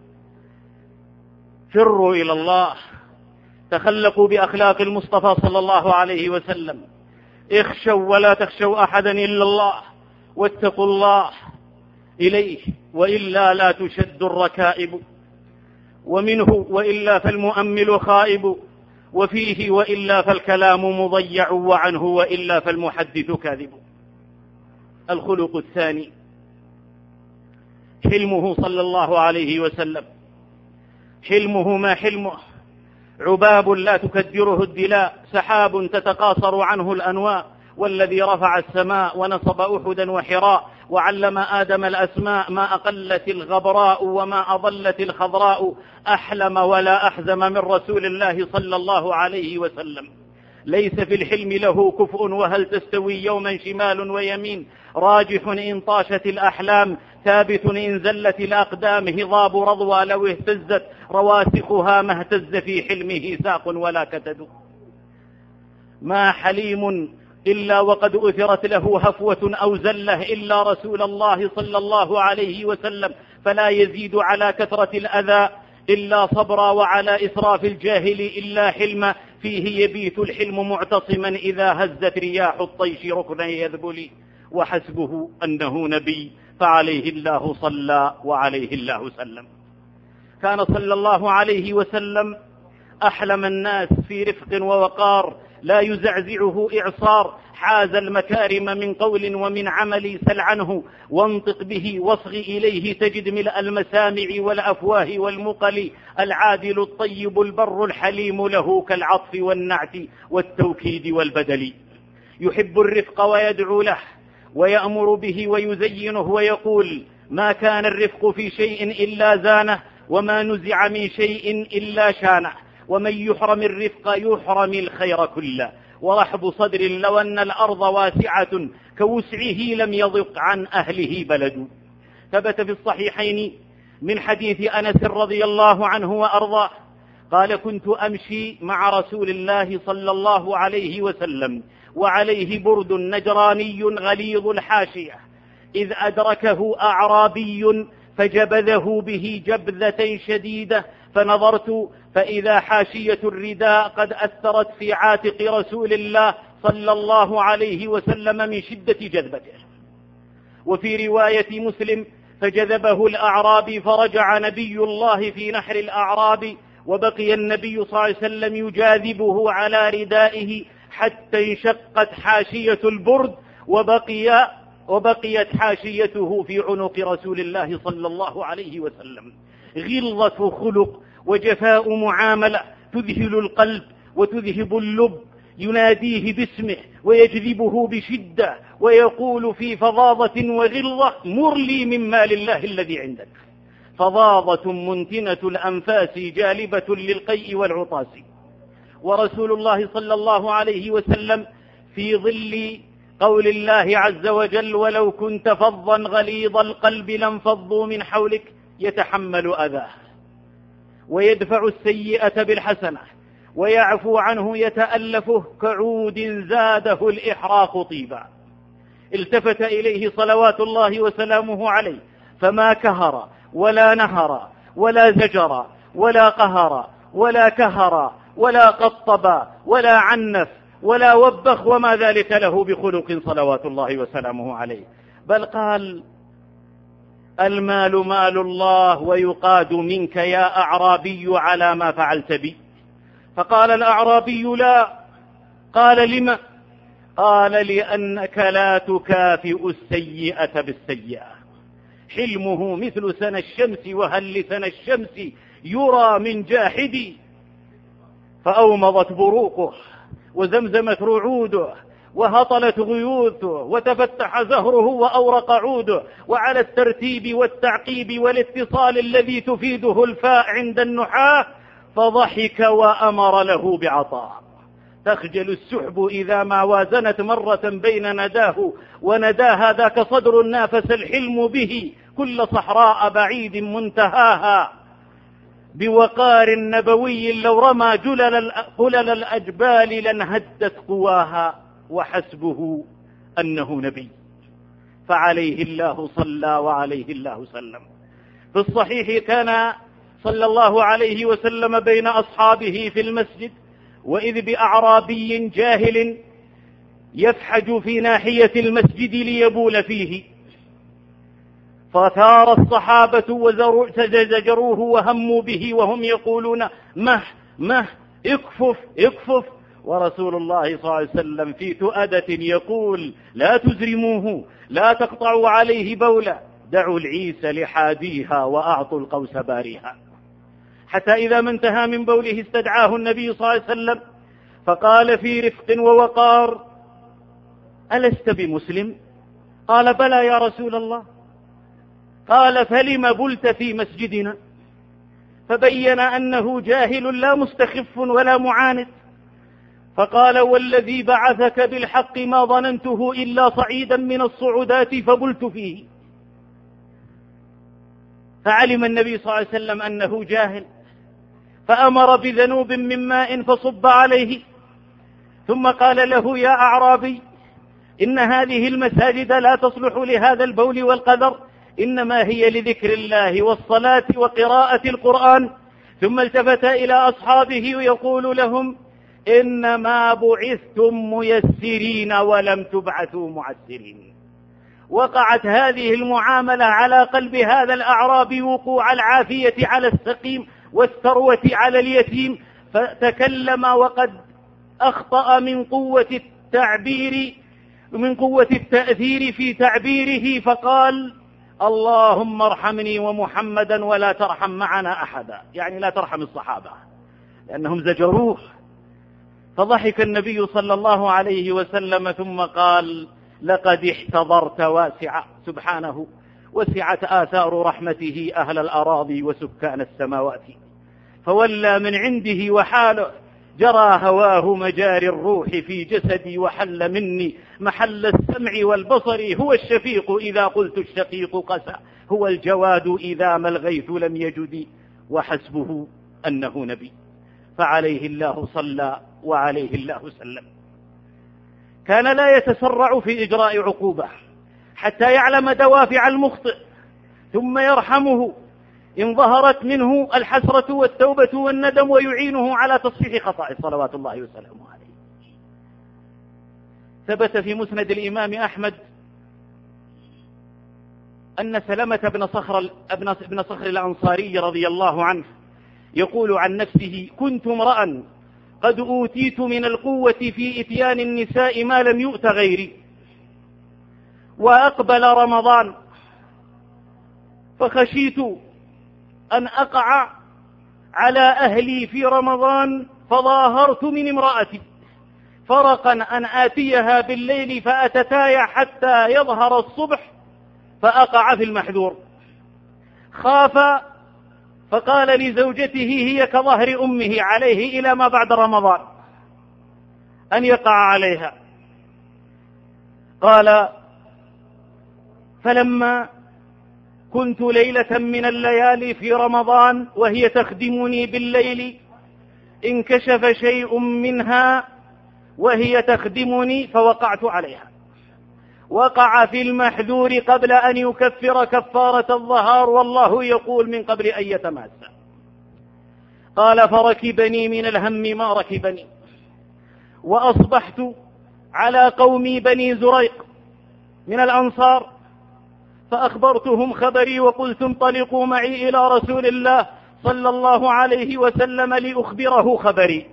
فروا إلى الله، تخلقوا بأخلاق المصطفى صلى الله عليه وسلم، اخشوا ولا تخشوا أحدا إلا الله، واتقوا الله إليه، وإلا لا تشد الركائب، ومنه وإلا فالمؤمل خائب، وفيه وإلا فالكلام مضيع، وعنه وإلا فالمحدث كاذب. الخلق الثاني حلمه صلى الله عليه وسلم. حلمه ما حلمه، عباب لا تكدره الدلاء، سحاب تتقاصر عنه الأنواء، والذي رفع السماء ونصب أحدا وحراء، وعلم آدم الأسماء، ما أقلت الغبراء وما أضلت الخضراء، أحلم ولا أحزم من رسول الله صلى الله عليه وسلم. ليس في الحلم له كفء، وهل تستوي يوما شمال ويمين، راجح إن طاشت الأحلام، ثابت إن زلت الأقدام، هضاب رضوى لو اهتزت رواسخها، ما اهتز في حلمه ساق ولا كتد. ما حليم إلا وقد أثرت له هفوة أو زلة إلا رسول الله صلى الله عليه وسلم، فلا يزيد على كثرة الأذى إلا صبرا، وعلى إسراف الجاهل إلا حلما، فيه يبيت الحلم معتصما إذا هزت رياح الطيش ركنا يذبل، وحسبه أنه نبي فعليه الله صلى وعليه الله سلم. كان صلى الله عليه وسلم أحلم الناس في رفق ووقار، لا يزعزعه إعصار، حاز المكارم من قول ومن عمل، سل عنه وانطق به واصغ إليه تجد ملء المسامع والأفواه والمقل، العادل الطيب البر الحليم له كالعطف والنعت والتوكيد والبدل، يحب الرفق ويدعو له ويأمر به ويزينه ويقول ما كان الرفق في شيء إلا زانه، وما نزع من شيء إلا شانه، ومن يحرم الرفق يحرم الخير كله، ورحب صدر لو أن الأرض واسعة كوسعه لم يضق عن أهله بلد. ثبت في الصحيحين من حديث أنس رضي الله عنه وأرضاه قال كنت أمشي مع رسول الله صلى الله عليه وسلم وعليه برد نجراني غليظ الحاشية، إذ أدركه أعرابي فجبذه به جبذة شديدة، فنظرت فإذا حاشية الرداء قد أثرت في عاتق رسول الله صلى الله عليه وسلم من شدة جذبته. وفي رواية مسلم فجذبه الأعرابي فرجع نبي الله في نحر الأعراب، وبقي النبي صلى الله عليه وسلم يجاذبه على ردائه حتى انشقت حاشية البرد، وبقيت حاشيته في عنق رسول الله صلى الله عليه وسلم. غلظة خلق وجفاء معاملة تذهل القلب وتذهب اللب، يناديه باسمه ويجذبه بشدة ويقول في فظاظة وغلظة مر لي من مال الله الذي عندك، فظاظة منتنة الأنفاس جالبة للقيء والعطاس. ورسول الله صلى الله عليه وسلم في ظل قول الله عز وجل ولو كنت فظا غليظ القلب لانفضوا من حولك يتحمل أذاه ويدفع السيئة بالحسنة ويعفو عنه يتألفه كعود زاده الإحراق طيبا. التفت إليه صلوات الله وسلامه عليه فما كهر ولا نهر ولا زجر ولا قهر ولا كهر ولا قطب ولا عنف ولا وبخ، وما ذلك له بخلق صلوات الله وسلامه عليه، بل قال المال مال الله ويقاد منك يا أعرابي على ما فعلت بي. فقال الأعرابي لا. قال لما؟ قال لأنك لا تكافئ السيئة بالسيئة. حلمه مثل سنى الشمس، وهل لسنى الشمس يرى من جاحدي؟ فأومضت بروقه وزمزمت رعوده وهطلت غيوثه وتفتح زهره وأورق عوده، وعلى الترتيب والتعقيب والاتصال الذي تفيده الفاء عند النحاة فضحك وأمر له بعطاء. تخجل السحب إذا ما وازنت مرة بين نداه ونداها، ذاك صدر نافس الحلم به كل صحراء بعيد منتهاها، بوقار نبوي لو رمى قلل الأجبال لانهدت قواها، وحسبه أنه نبي فعليه الله صلى وعليه الله سلم. في الصحيح كان صلى الله عليه وسلم بين أصحابه في المسجد، وإذ بأعرابي جاهل يفحج في ناحية المسجد ليبول فيه، فثار الصحابة وزجروه وهموا به وهم يقولون مه اكفف، ورسول الله صلى الله عليه وسلم في تؤدة يقول لا تزرموه، لا تقطعوا عليه بولا، دعوا العيس لحاديها وأعطوا القوس باريها. حتى إذا ما انتهى من بوله استدعاه النبي صلى الله عليه وسلم فقال في رفق ووقار ألست بمسلم؟ قال بلى يا رسول الله. قال فلم بلت في مسجدنا؟ فبين أنه جاهل لا مستخف ولا معاند، فقال والذي بعثك بالحق ما ظننته إلا صعيدا من الصعودات فبلت فيه. فعلم النبي صلى الله عليه وسلم أنه جاهل، فأمر بذنوب من ماء فصب عليه، ثم قال له يا أعرابي إن هذه المساجد لا تصلح لهذا البول والقذر، إنما هي لذكر الله والصلاة وقراءة القرآن، ثم التفت إلى أصحابه ويقول لهم: إنما بعثتم ميسرين ولم تبعثوا معسرين. وقعت هذه المعاملة على قلب هذا الأعرابي وقوع العافية على السقيم والثروة على اليتيم، فتكلم وقد أخطأ من قوة التأثير في تعبيره، فقال: اللهم ارحمني ومحمدا ولا ترحم معنا أحدا، يعني لا ترحم الصحابة لأنهم زجروه. فضحك النبي صلى الله عليه وسلم ثم قال: لقد احتضرت واسعة، سبحانه، وسعت آثار رحمته أهل الأراضي وسكان السماوات، فولى من عنده وحاله جرى هواه مجاري الروح في جسدي، وحل مني محل السمع والبصر. هو الشفيق إذا قلت الشقيق قسى، هو الجواد إذا ما الغيث لم يجد، وحسبه أنه نبي. فعليه الله صلى وعليه الله سلم. كان لا يتسرع في إجراء عقوبة حتى يعلم دوافع المخطئ ثم يرحمه إن ظهرت منه الحسرة والتوبة والندم، ويعينه على تصحيح خطأه صلوات الله وسلامه عليه. ثبت في مسند الإمام أحمد أن سلمة بن صخر الأنصاري رضي الله عنه يقول عن نفسه: كنت امرأ قد أوتيت من القوة في إتيان النساء ما لم يؤت غيري، وأقبل رمضان فخشيت أن أقع على أهلي في رمضان، فظاهرت من امرأتي فرقا أن آتيها بالليل فأتتايا حتى يظهر الصبح فأقع في المحذور. خاف فقال لزوجته: هي كظهر أمه عليه إلى ما بعد رمضان أن يقع عليها. قال: فلما كنت ليلة من الليالي في رمضان وهي تخدمني بالليل، انكشف شيء منها وهي تخدمني فوقعت عليها. وقع في المحذور قبل أن يكفر كفارة الظهار، والله يقول من قبل أن يتماس. قال: فركبني من الهم ما ركبني، وأصبحت على قومي بني زريق من الأنصار، فأخبرتهم خبري وقلت: انطلقوا معي إلى رسول الله صلى الله عليه وسلم لأخبره خبري.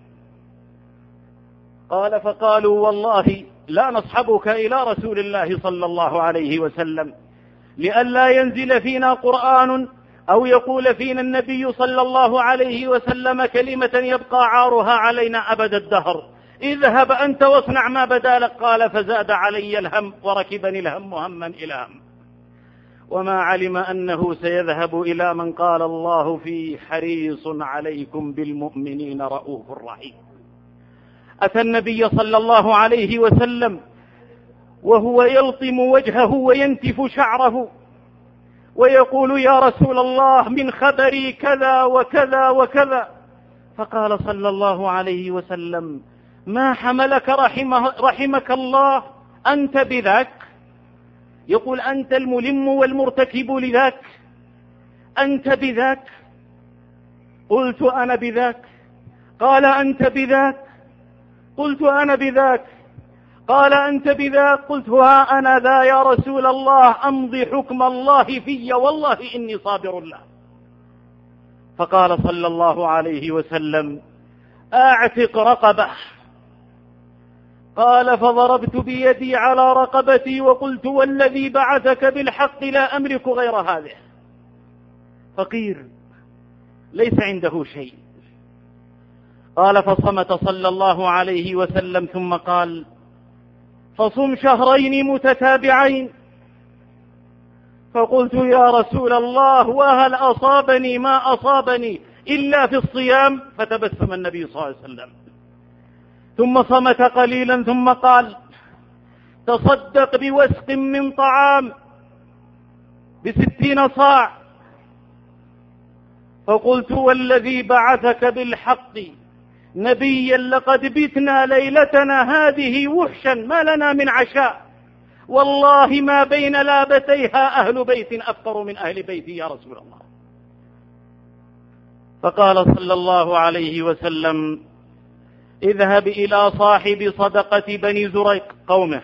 قال: فقالوا: والله لا نصحبك إلى رسول الله صلى الله عليه وسلم لئلا ينزل فينا قرآن أو يقول فينا النبي صلى الله عليه وسلم كلمة يبقى عارها علينا أبد الدهر. اذهب أنت واصنع ما بدا لك. قال: فزاد علي الهم وركبني الهم هما إلى هم. وما علم أنه سيذهب إلى من قال الله فيه: حريص عليكم بالمؤمنين رؤوف رحيم. أتى النبي صلى الله عليه وسلم وهو يلطم وجهه وينتف شعره ويقول: يا رسول الله، من خبري كذا وكذا وكذا. فقال صلى الله عليه وسلم: ما حملك رحمك الله أنت بذاك؟ يقول: أنت الملم والمرتكب لذاك، أنت بذاك. قلت: أنا بذاك. قال: أنت بذاك. قلت: أنا بذاك. قال: أنت بذاك. قلت: ها أنا ذا يا رسول الله، أمضي حكم الله في، والله إني صابر له. فقال صلى الله عليه وسلم: أعتق رقبه. قال: فضربت بيدي على رقبتي وقلت: والذي بعثك بالحق لا أملك غير هذه. فقير ليس عنده شيء. قال: فصمت صلى الله عليه وسلم ثم قال: فصم شهرين متتابعين. فقلت: يا رسول الله، وهل أصابني ما أصابني إلا في الصيام؟ فتبسم النبي صلى الله عليه وسلم ثم صمت قليلا ثم قال: تصدق بوسق من طعام ب60 صاع. فقلت: والذي بعثك بالحق نبيا لقد بتنا ليلتنا هذه وحشا ما لنا من عشاء، والله ما بين لابتيها أهل بيت أفقر من أهل بيتي يا رسول الله. فقال صلى الله عليه وسلم: اذهب إلى صاحب صدقة بني زريق قومه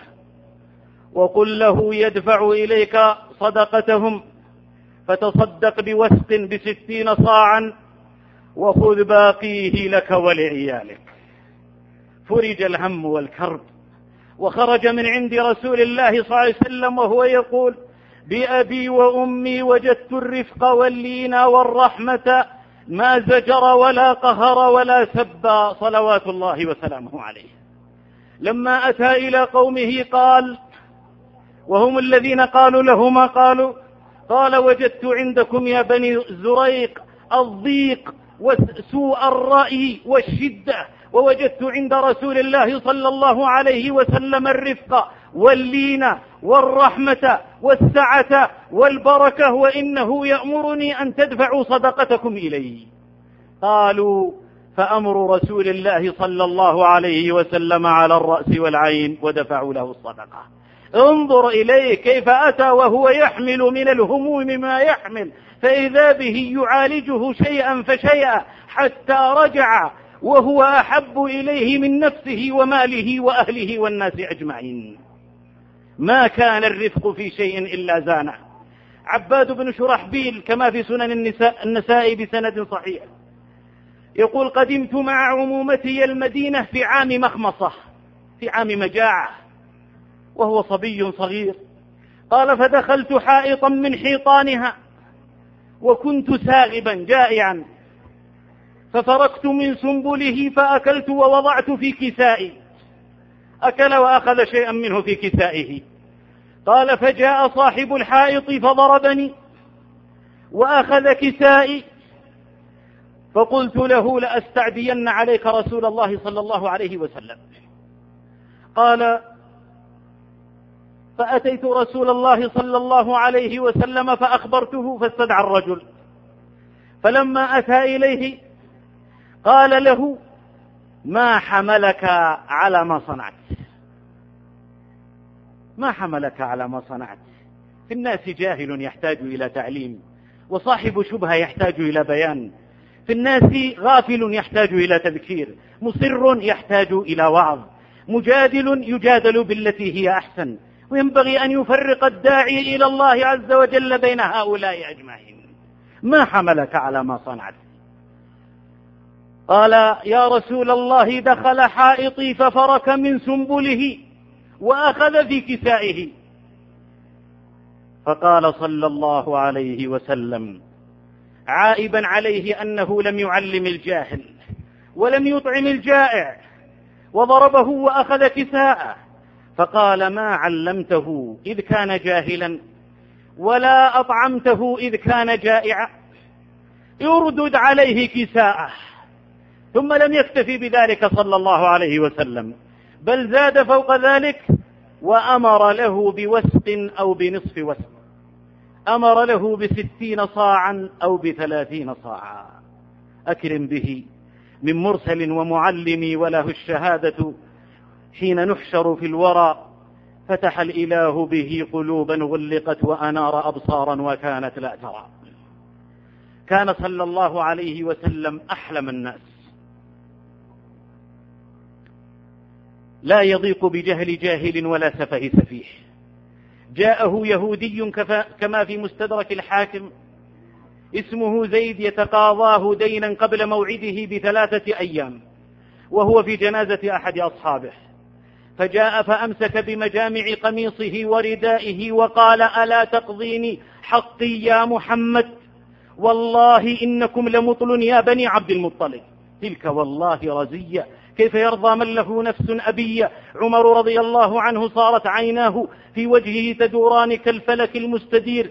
وقل له يدفع إليك صدقتهم، فتصدق بوسق ب60 صاعا وخذ باقيه لك ولعيالك. فرج الهم والكرب، وخرج من عند رسول الله صلى الله عليه وسلم وهو يقول: بأبي وأمي وجدت الرفق واللين والرحمة، ما زجر ولا قهر ولا سب، صلوات الله وسلامه عليه. لما أتى إلى قومه قال، وهم الذين قالوا له ما قالوا، قال: وجدت عندكم يا بني زريق الضيق وسوء الرأي والشدة، ووجدت عند رسول الله صلى الله عليه وسلم الرفق واللين والرحمة والسعة والبركة، وإنه يأمرني أن تدفعوا صدقتكم إليه. قالوا: فأمر رسول الله صلى الله عليه وسلم على الرأس والعين، ودفعوا له الصدقة. انظر إليه كيف أتى وهو يحمل من الهموم ما يحمل، فإذا به يعالجه شيئا فشيئا حتى رجع وهو أحب إليه من نفسه وماله وأهله والناس أجمعين. ما كان الرفق في شيء إلا زانه. عباد بن شرحبيل كما في سنن النساء بسند صحيح يقول: قدمت مع عمومتي المدينة في عام مخمصة، في عام مجاعة، وهو صبي صغير. قال: فدخلت حائطا من حيطانها وكنت ساغبا جائعا، ففرقت من سنبله فأكلت ووضعت في كسائي. أكل وأخذ شيئا منه في كسائه. قال: فجاء صاحب الحائط فضربني وأخذ كسائي، فقلت له: لأستعدين عليك رسول الله صلى الله عليه وسلم. قال: فأتيت رسول الله صلى الله عليه وسلم فأخبرته، فاستدعى الرجل، فلما أتى إليه قال له: ما حملك على ما صنعت؟ ما حملك على ما صنعت؟ في الناس جاهل يحتاج إلى تعليم، وصاحب شبهة يحتاج إلى بيان، في الناس غافل يحتاج إلى تذكير، مصر يحتاج إلى وعظ، مجادل يجادل بالتي هي أحسن، وينبغي أن يفرق الداعي إلى الله عز وجل بين هؤلاء أجمعين. ما حملك على ما صنعت؟ قال: يا رسول الله، دخل حائطي ففرك من سنبله وأخذ في كسائه. فقال صلى الله عليه وسلم عائبا عليه أنه لم يعلم الجاهل ولم يطعم الجائع، وضربه وأخذ كساءه، فقال: ما علمته إذ كان جاهلا ولا أطعمته إذ كان جائعا، يردد عليه كساءه. ثم لم يكتفي بذلك صلى الله عليه وسلم، بل زاد فوق ذلك وأمر له بوسق أو بنصف وسق، أمر له ب60 صاعا أو ب30 صاعا. أكرم به من مرسل ومعلم، وله الشهادة حين نحشر في الورى. فتح الإله به قلوبا غلقت وأنار أبصارا وكانت لا ترى. كان صلى الله عليه وسلم أحلم الناس، لا يضيق بجهل جاهل ولا سفه سفيه. جاءه يهودي كما في مستدرك الحاكم اسمه زيد، يتقاضاه دينا قبل موعده ب3 أيام، وهو في جنازة أحد أصحابه، فجاء فأمسك بمجامع قميصه وردائه وقال: ألا تقضيني حقي يا محمد؟ والله إنكم لمطل يا بني عبد المطلب. تلك والله رزية، كيف يرضى من له نفس أبية؟ عمر رضي الله عنه صارت عيناه في وجهه تدوران كالفلك المستدير،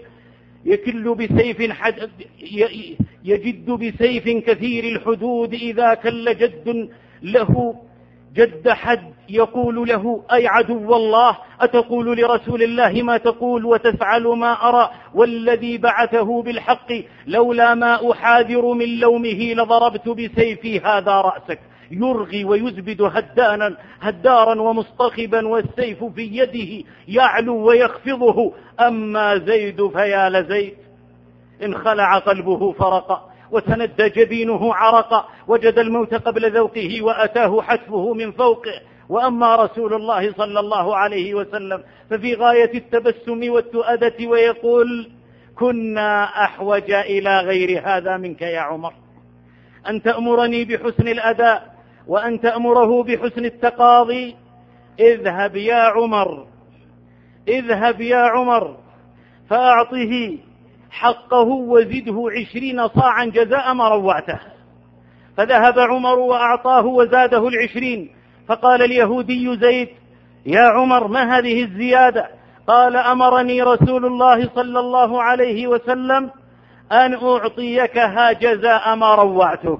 يجد بسيف كثير الحدود إذا كل جد له جد حد، يقول له: أي عدو الله، أتقول لرسول الله ما تقول وتفعل ما أرى؟ والذي بعثه بالحق لولا ما أحاذر من لومه لضربت بسيفي هذا رأسك. يرغي ويزبد هدارا ومصطخبا، والسيف في يده يعلو ويخفضه. أما زيد فيا لزيد، إن خلع قلبه فرق، وتندى جبينه عرقا، وجد الموت قبل ذوقه وأتاه حتفه من فوقه. وأما رسول الله صلى الله عليه وسلم ففي غاية التبسم والتؤدة ويقول: كنا أحوج إلى غير هذا منك يا عمر، أن تأمرني بحسن الأداء وأن تأمره بحسن التقاضي. اذهب يا عمر، اذهب يا عمر فأعطه حقه وزده 20 صاعا جزاء ما روعته. فذهب عمر وأعطاه وزاده 20. فقال اليهودي زيد: يا عمر ما هذه الزيادة؟ قال: أمرني رسول الله صلى الله عليه وسلم أن أعطيكها جزاء ما روعتك.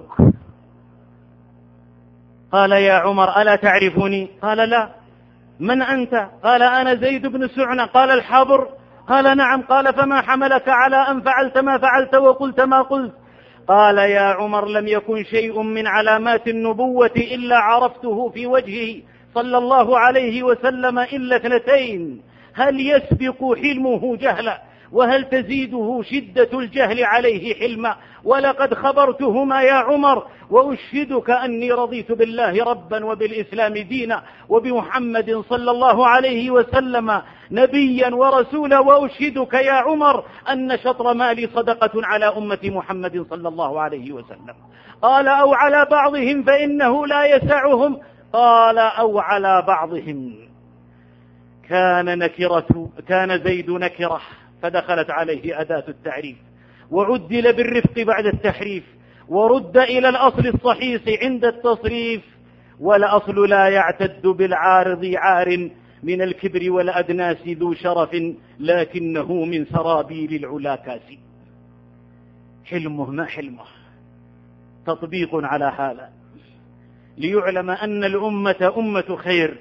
قال: يا عمر ألا تعرفني؟ قال: لا. من أنت؟ قال: أنا زيد بن سعنة. قال: الحبر؟ قال: نعم. قال: فما حملك على أن فعلت ما فعلت وقلت ما قلت؟ قال: يا عمر لم يكن شيء من علامات النبوة إلا عرفته في وجهه صلى الله عليه وسلم إلا 2: هل يسبق حلمه جهلا، وهل تزيده شدة الجهل عليه حلما؟ ولقد خبرتهما يا عمر، وأشهدك أني رضيت بالله ربا وبالإسلام دينا وبمحمد صلى الله عليه وسلم نبيا ورسولا، وأشهدك يا عمر أن شطر مالي صدقة على أمة محمد صلى الله عليه وسلم. قال: أو على بعضهم فإنه لا يسعهم. قال: أو على بعضهم. كان زيد نكرة فدخلت عليه أداة التعريف، وعدل بالرفق بعد التحريف، ورد إلى الأصل الصحيح عند التصريف. والأصل لا يعتد بالعارض عار، من الكبر والأدناس ذو شرف، لكنه من سرابيل العلا كاسي. حلمه ما حلمه، تطبيق على هذا ليعلم أن الأمة أمة خير.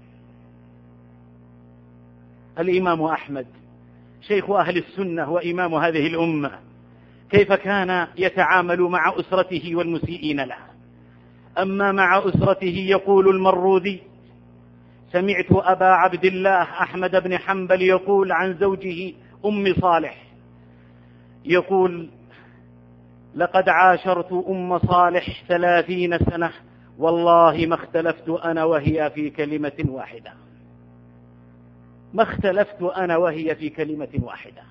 الإمام أحمد شيخ أهل السنة وإمام هذه الأمة كيف كان يتعامل مع أسرته والمسيئين له؟ أما مع أسرته يقول المروذي: سمعت أبا عبد الله أحمد بن حنبل يقول عن زوجه أم صالح، يقول: لقد عاشرت أم صالح 30 سنة، والله ما اختلفت أنا وهي في كلمة واحدة. ما اختلفت أنا وهي في كلمة واحدة.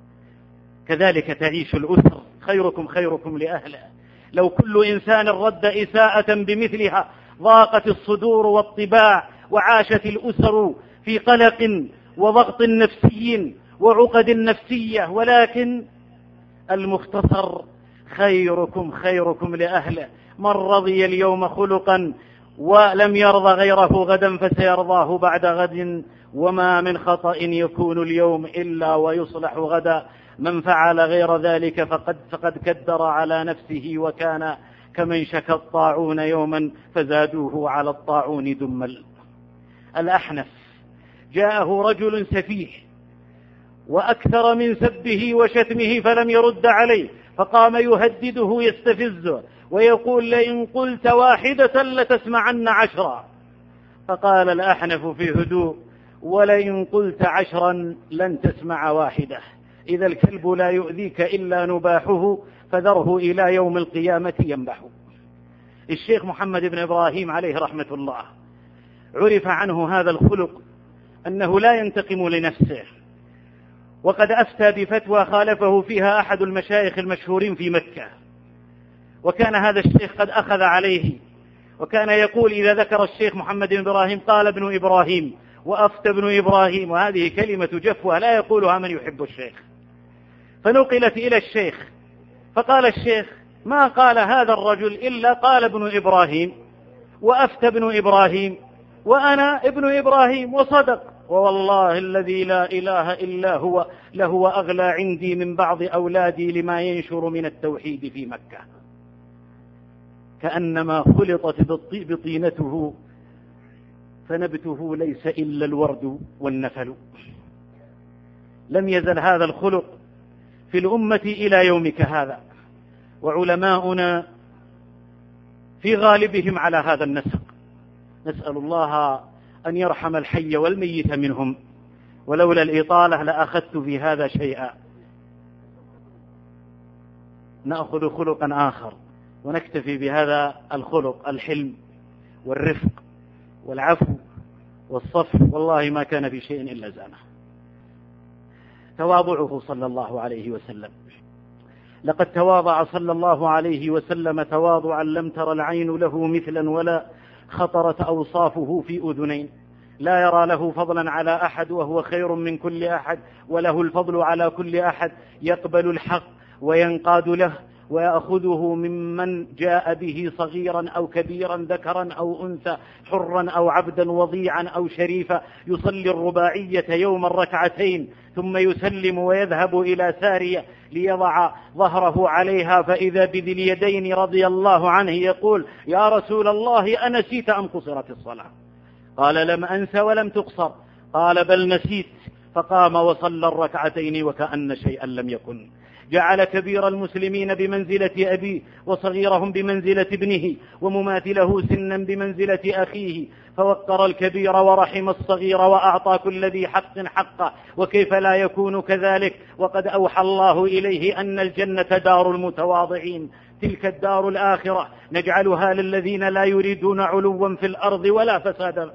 كذلك تعيش الأسر، خيركم خيركم لأهله. لو كل إنسان رد إساءة بمثلها ضاقت الصدور والطباع، وعاشت الأسر في قلق وضغط نفسي وعقد نفسية. ولكن المختصر: خيركم خيركم لأهله. من رضي اليوم خلقا ولم يرضى غيره غدا فسيرضاه بعد غد، وما من خطأ يكون اليوم إلا ويصلح غدا. من فعل غير ذلك فقد كدر على نفسه، وكان كمن شكى الطاعون يوما فزادوه على الطاعون دمل. الأحنف جاءه رجل سفيه وأكثر من سبه وشتمه فلم يرد عليه، فقام يهدده يستفزه ويقول: لئن قلت واحدة لتسمعن 10. فقال الأحنف في هدوء: ولئن قلت 10 لن تسمع واحدة. إذا الكلب لا يؤذيك إلا نباحه، فذره إلى يوم القيامة ينبح. الشيخ محمد بن إبراهيم عليه رحمة الله عرف عنه هذا الخلق، أنه لا ينتقم لنفسه، وقد أفتى بفتوى خالفه فيها أحد المشايخ المشهورين في مكة، وكان هذا الشيخ قد أخذ عليه، وكان يقول إذا ذكر الشيخ محمد بن إبراهيم قال ابن إبراهيم وأفتى ابن إبراهيم، وهذه كلمة جفوة لا يقولها من يحب الشيخ. فنقلت إلى الشيخ، فقال الشيخ: ما قال هذا الرجل إلا قال ابن إبراهيم وأفتى ابن إبراهيم وأنا ابن إبراهيم، وصدق، ووالله الذي لا إله إلا هو لهو أغلى عندي من بعض أولادي لما ينشر من التوحيد في مكة. كأنما خلطت بطينته، فنبته ليس إلا الورد والنفل. لم يزل هذا الخلق في الأمة إلى يومك هذا، وعلماؤنا في غالبهم على هذا النسق. نسأل الله أن يرحم الحي والميت منهم، ولولا الإطالة لأخذت في هذا شيئا. نأخذ خلقا آخر ونكتفي بهذا الخلق، الحلم والرفق والعفو والصفح، والله ما كان في شيء إلا زانه. تواضعه صلى الله عليه وسلم، لقد تواضع صلى الله عليه وسلم تواضعا لم تر العين له مثلا ولا خطرت أوصافه في أذنين. لا يرى له فضلا على أحد وهو خير من كل أحد وله الفضل على كل أحد، يقبل الحق وينقاد له ويأخذه ممن جاء به صغيرا أو كبيرا، ذكرا أو أنثى، حرا أو عبدا، وضيعا أو شريفا. يصلي الرباعية يوما ركعتين ثم يسلم ويذهب إلى سارية ليضع ظهره عليها، فإذا بذي اليدين رضي الله عنه يقول: يا رسول الله أنسيت أم قصرت الصلاة؟ قال: لم أنس ولم تقصر. قال: بل نسيت. فقام وصلى الركعتين وكأن شيئا لم يكن. جعل كبير المسلمين بمنزلة أبيه وصغيرهم بمنزلة ابنه ومماثله سنا بمنزلة أخيه، فوقر الكبير ورحم الصغير وأعطى كل ذي حق حقه. وكيف لا يكون كذلك وقد أوحى الله إليه أن الجنة دار المتواضعين، تلك الدار الآخرة نجعلها للذين لا يريدون علوا في الأرض ولا فسادا،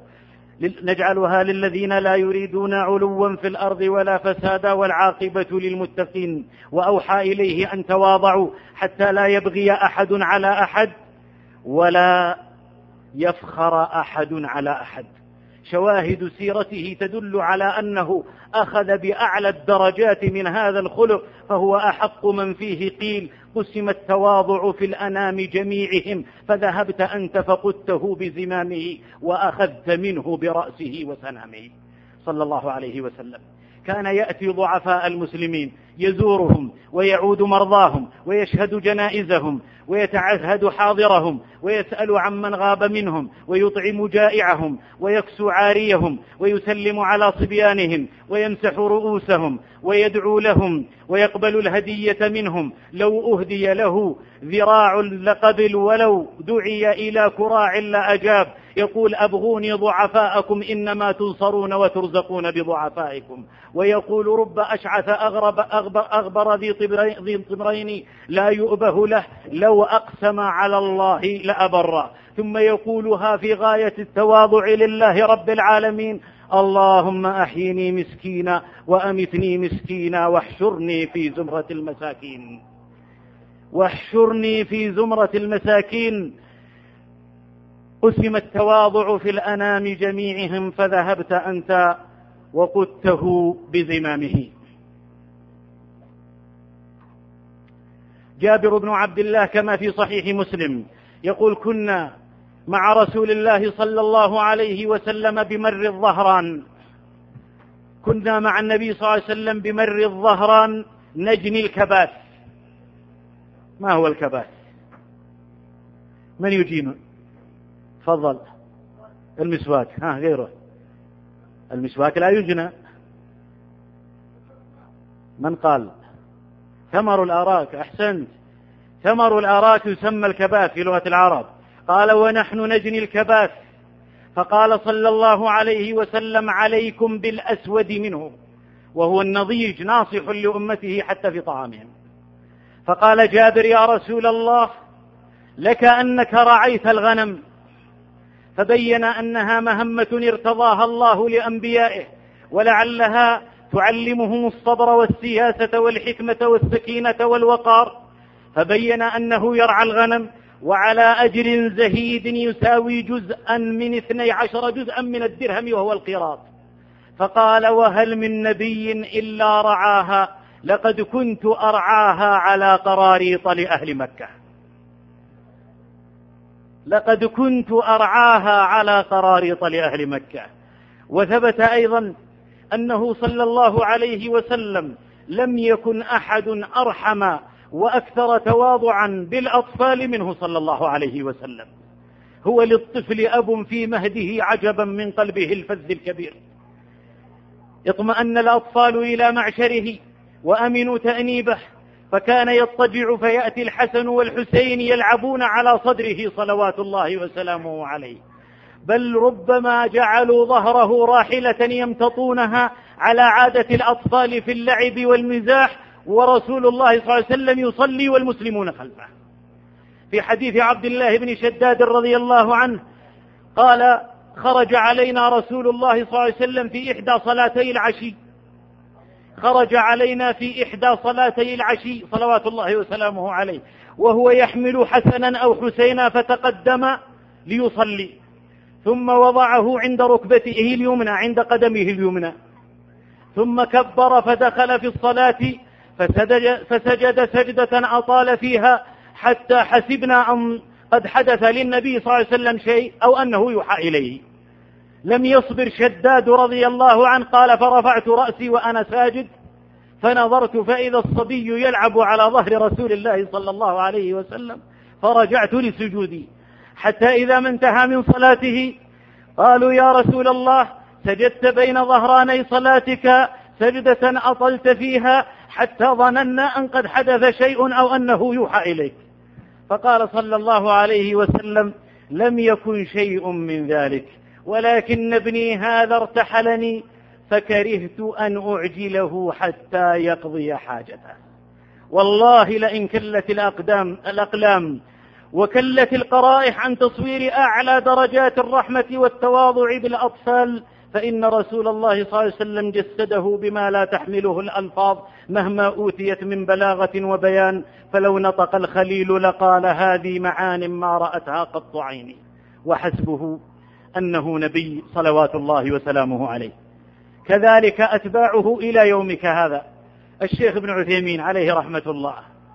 والعاقبة للمتقين. وأوحى إليه أن تواضعوا حتى لا يبغي أحد على أحد ولا يفخر أحد على أحد. شواهد سيرته تدل على أنه أخذ بأعلى الدرجات من هذا الخلق، فهو أحق من فيه. قيل: قسم التواضع في الأنام جميعهم، فذهبت أنت فقدته بزمامه وأخذت منه برأسه وسنامه، صلى الله عليه وسلم. كان يأتي ضعفاء المسلمين يزورهم ويعود مرضاهم ويشهد جنائزهم ويتعهد حاضرهم ويسأل عمن غاب منهم ويطعم جائعهم ويكسو عاريهم ويسلم على صبيانهم ويمسح رؤوسهم ويدعو لهم ويقبل الهدية منهم. لو أهدي له ذراع لقبل ولو دعي إلى كراع لأجاب. يقول: أبغوني ضعفاءكم إنما تنصرون وترزقون بضعفائكم. ويقول: رب أشعث أغبر ذي طمرين لا يؤبه له لو أقسم على الله لأبر. ثم يقولها في غاية التواضع لله رب العالمين: اللهم أحيني مسكينا وأمتني مسكينا واحشرني في زمرة المساكين. قسم التواضع في الأنام جميعهم، فذهبت أنت وقدته بزمامه. جابر بن عبد الله كما في صحيح مسلم يقول: كنا مع رسول الله صلى الله عليه وسلم بمر الظهران، كنا مع النبي صلى الله عليه وسلم بمر الظهران نجني الكباس. ما هو الكباس؟ من يجينه؟ تفضل. المسواك. غيره. المسواك لا يجنى. من قال؟ ثمر الأراك. أحسنت، ثمر الأراك يسمى الكباس في لغة العرب. قال: ونحن نجني الكباس، فقال صلى الله عليه وسلم: عليكم بالأسود منه، وهو النضيج ناصح لأمته حتى في طعامهم. فقال جابر: يا رسول الله، لك أنك رعيت الغنم. فبين أنها مهمة ارتضاها الله لأنبيائه، ولعلها تعلمهم الصبر والسياسة والحكمة والسكينة والوقار. فبين أنه يرعى الغنم وعلى أجر زهيد يساوي جزءا من 12 جزءا من الدرهم وهو القيراط. فقال: وهل من نبي إلا رعاها؟ لقد كنت أرعاها على قراريط لأهل مكة. لقد كنت أرعاها على قراريط لأهل مكة. وثبت أيضا أنه صلى الله عليه وسلم لم يكن أحد أرحم وأكثر تواضعا بالأطفال منه صلى الله عليه وسلم. هو للطفل أب في مهده عجبا من قلبه الفذ الكبير. اطمأن الأطفال إلى معشره وأمنوا تأنيبه، فكان يضطجع فيأتي الحسن والحسين يلعبون على صدره صلوات الله وسلامه عليه، بل ربما جعلوا ظهره راحلة يمتطونها على عادة الأطفال في اللعب والمزاح، ورسول الله صلى الله عليه وسلم يصلي والمسلمون خلفه. في حديث عبد الله بن شداد رضي الله عنه قال: خرج علينا رسول الله صلى الله عليه وسلم في إحدى صلاتي العشي، خرج علينا في إحدى صلاتي العشي صلوات الله وسلامه عليه، وهو يحمل حسنا أو حسينا، فتقدم ليصلي، ثم وضعه عند ركبته اليمنى، عند قدمه اليمنى، ثم كبر فدخل في الصلاة فسجد سجدة أطال فيها حتى حسبنا أن قد حدث للنبي صلى الله عليه وسلم شيء أو أنه يوحى إليه. لم يصبر شداد رضي الله عنه، قال: فرفعت رأسي وأنا ساجد فنظرت فإذا الصبي يلعب على ظهر رسول الله صلى الله عليه وسلم، فرجعت لسجودي، حتى إذا ما انتهى من صلاته قالوا: يا رسول الله، سجدت بين ظهراني صلاتك سجدة أطلت فيها حتى ظننا أن قد حدث شيء أو أنه يوحى إليك. فقال صلى الله عليه وسلم: لم يكن شيء من ذلك، ولكن ابني هذا ارتحلني فكرهت أن أعجله حتى يقضي حاجته. والله لئن كلت الأقلام وكلت القرائح عن تصوير أعلى درجات الرحمة والتواضع بالأطفال، فإن رسول الله صلى الله عليه وسلم جسده بما لا تحمله الألفاظ مهما أوتيت من بلاغة وبيان، فلو نطق الخليل لقال: هذه معان ما رأتها قط عيني. وحسبه أنه نبي صلوات الله وسلامه عليه. كذلك أتباعه إلى يومك هذا. الشيخ ابن عثيمين عليه رحمة الله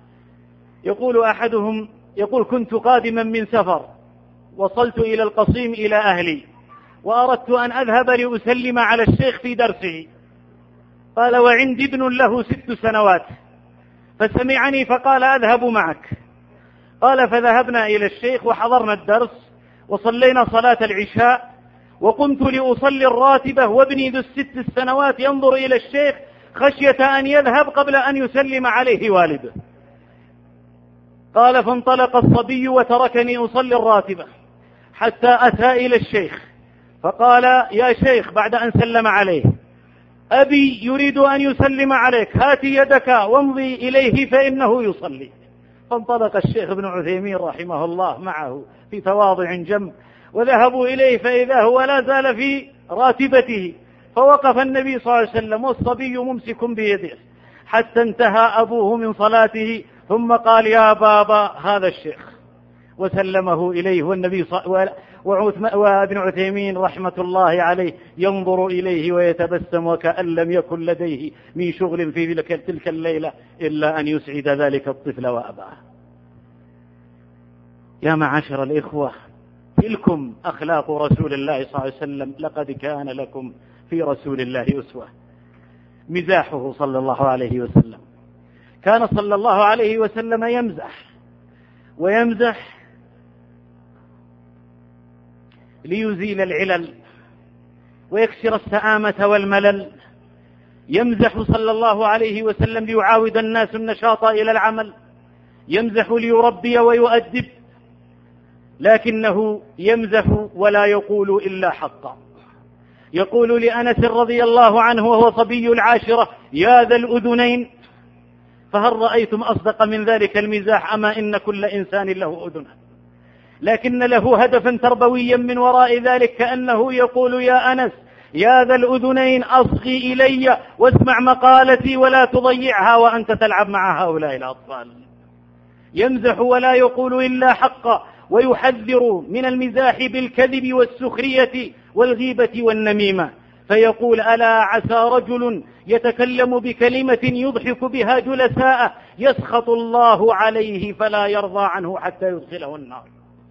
يقول أحدهم: كنت قادما من سفر، وصلت إلى القصيم إلى أهلي، وأردت أن أذهب لأسلم على الشيخ في درسه. قال: وعندي ابن له 6 سنوات، فسمعني فقال: أذهب معك. قال: فذهبنا إلى الشيخ وحضرنا الدرس وصلينا صلاة العشاء، وقمت لأصلي الراتبة وابني ذو 6 سنوات ينظر إلى الشيخ خشية أن يذهب قبل أن يسلم عليه والده. قال: فانطلق الصبي وتركني أصلي الراتبة حتى أتى إلى الشيخ، فقال: يا شيخ، بعد أن سلم عليه: أبي يريد أن يسلم عليك، هات يدك وامضي إليه فإنه يصلي. فانطلق الشيخ ابن عثيمين رحمه الله معه في تواضع جم، وذهبوا إليه فإذا هو لا زال في راتبته، فوقف النبي صلى الله عليه وسلم والصبي ممسك بيده حتى انتهى أبوه من صلاته، ثم قال: يا بابا، هذا الشيخ، وسلمه إليه. والنبي وابن عثيمين رحمة الله عليه ينظر إليه ويتبسم وكأن لم يكن لديه من شغل في تلك الليلة إلا أن يسعد ذلك الطفل وأباه. يا معاشر الإخوة، تلكم أخلاق رسول الله صلى الله عليه وسلم: لقد كان لكم في رسول الله أسوة. مزاحه صلى الله عليه وسلم، كان صلى الله عليه وسلم يمزح ليزيل العلل ويكسر السآمة والملل. يمزح صلى الله عليه وسلم ليعاود الناس النشاط إلى العمل، يمزح ليربي ويؤدب، لكنه يمزح ولا يقول إلا حقا. يقول لأنس رضي الله عنه وهو صبي العاشرة: يا ذا الأذنين، فهل رأيتم أصدق من ذلك المزاح؟ أما إن كل إنسان له أذن، لكن له هدفا تربويا من وراء ذلك، كأنه يقول: يا أنس، يا ذا الأذنين، أصغي إلي واسمع مقالتي ولا تضيعها وأنت تلعب مع هؤلاء الأطفال. يمزح ولا يقول إلا حقا، ويحذر من المزاح بالكذب والسخرية والغيبة والنميمة، فيقول: ألا عسى رجل يتكلم بكلمة يضحك بها جلساء يسخط الله عليه فلا يرضى عنه حتى يدخله النار.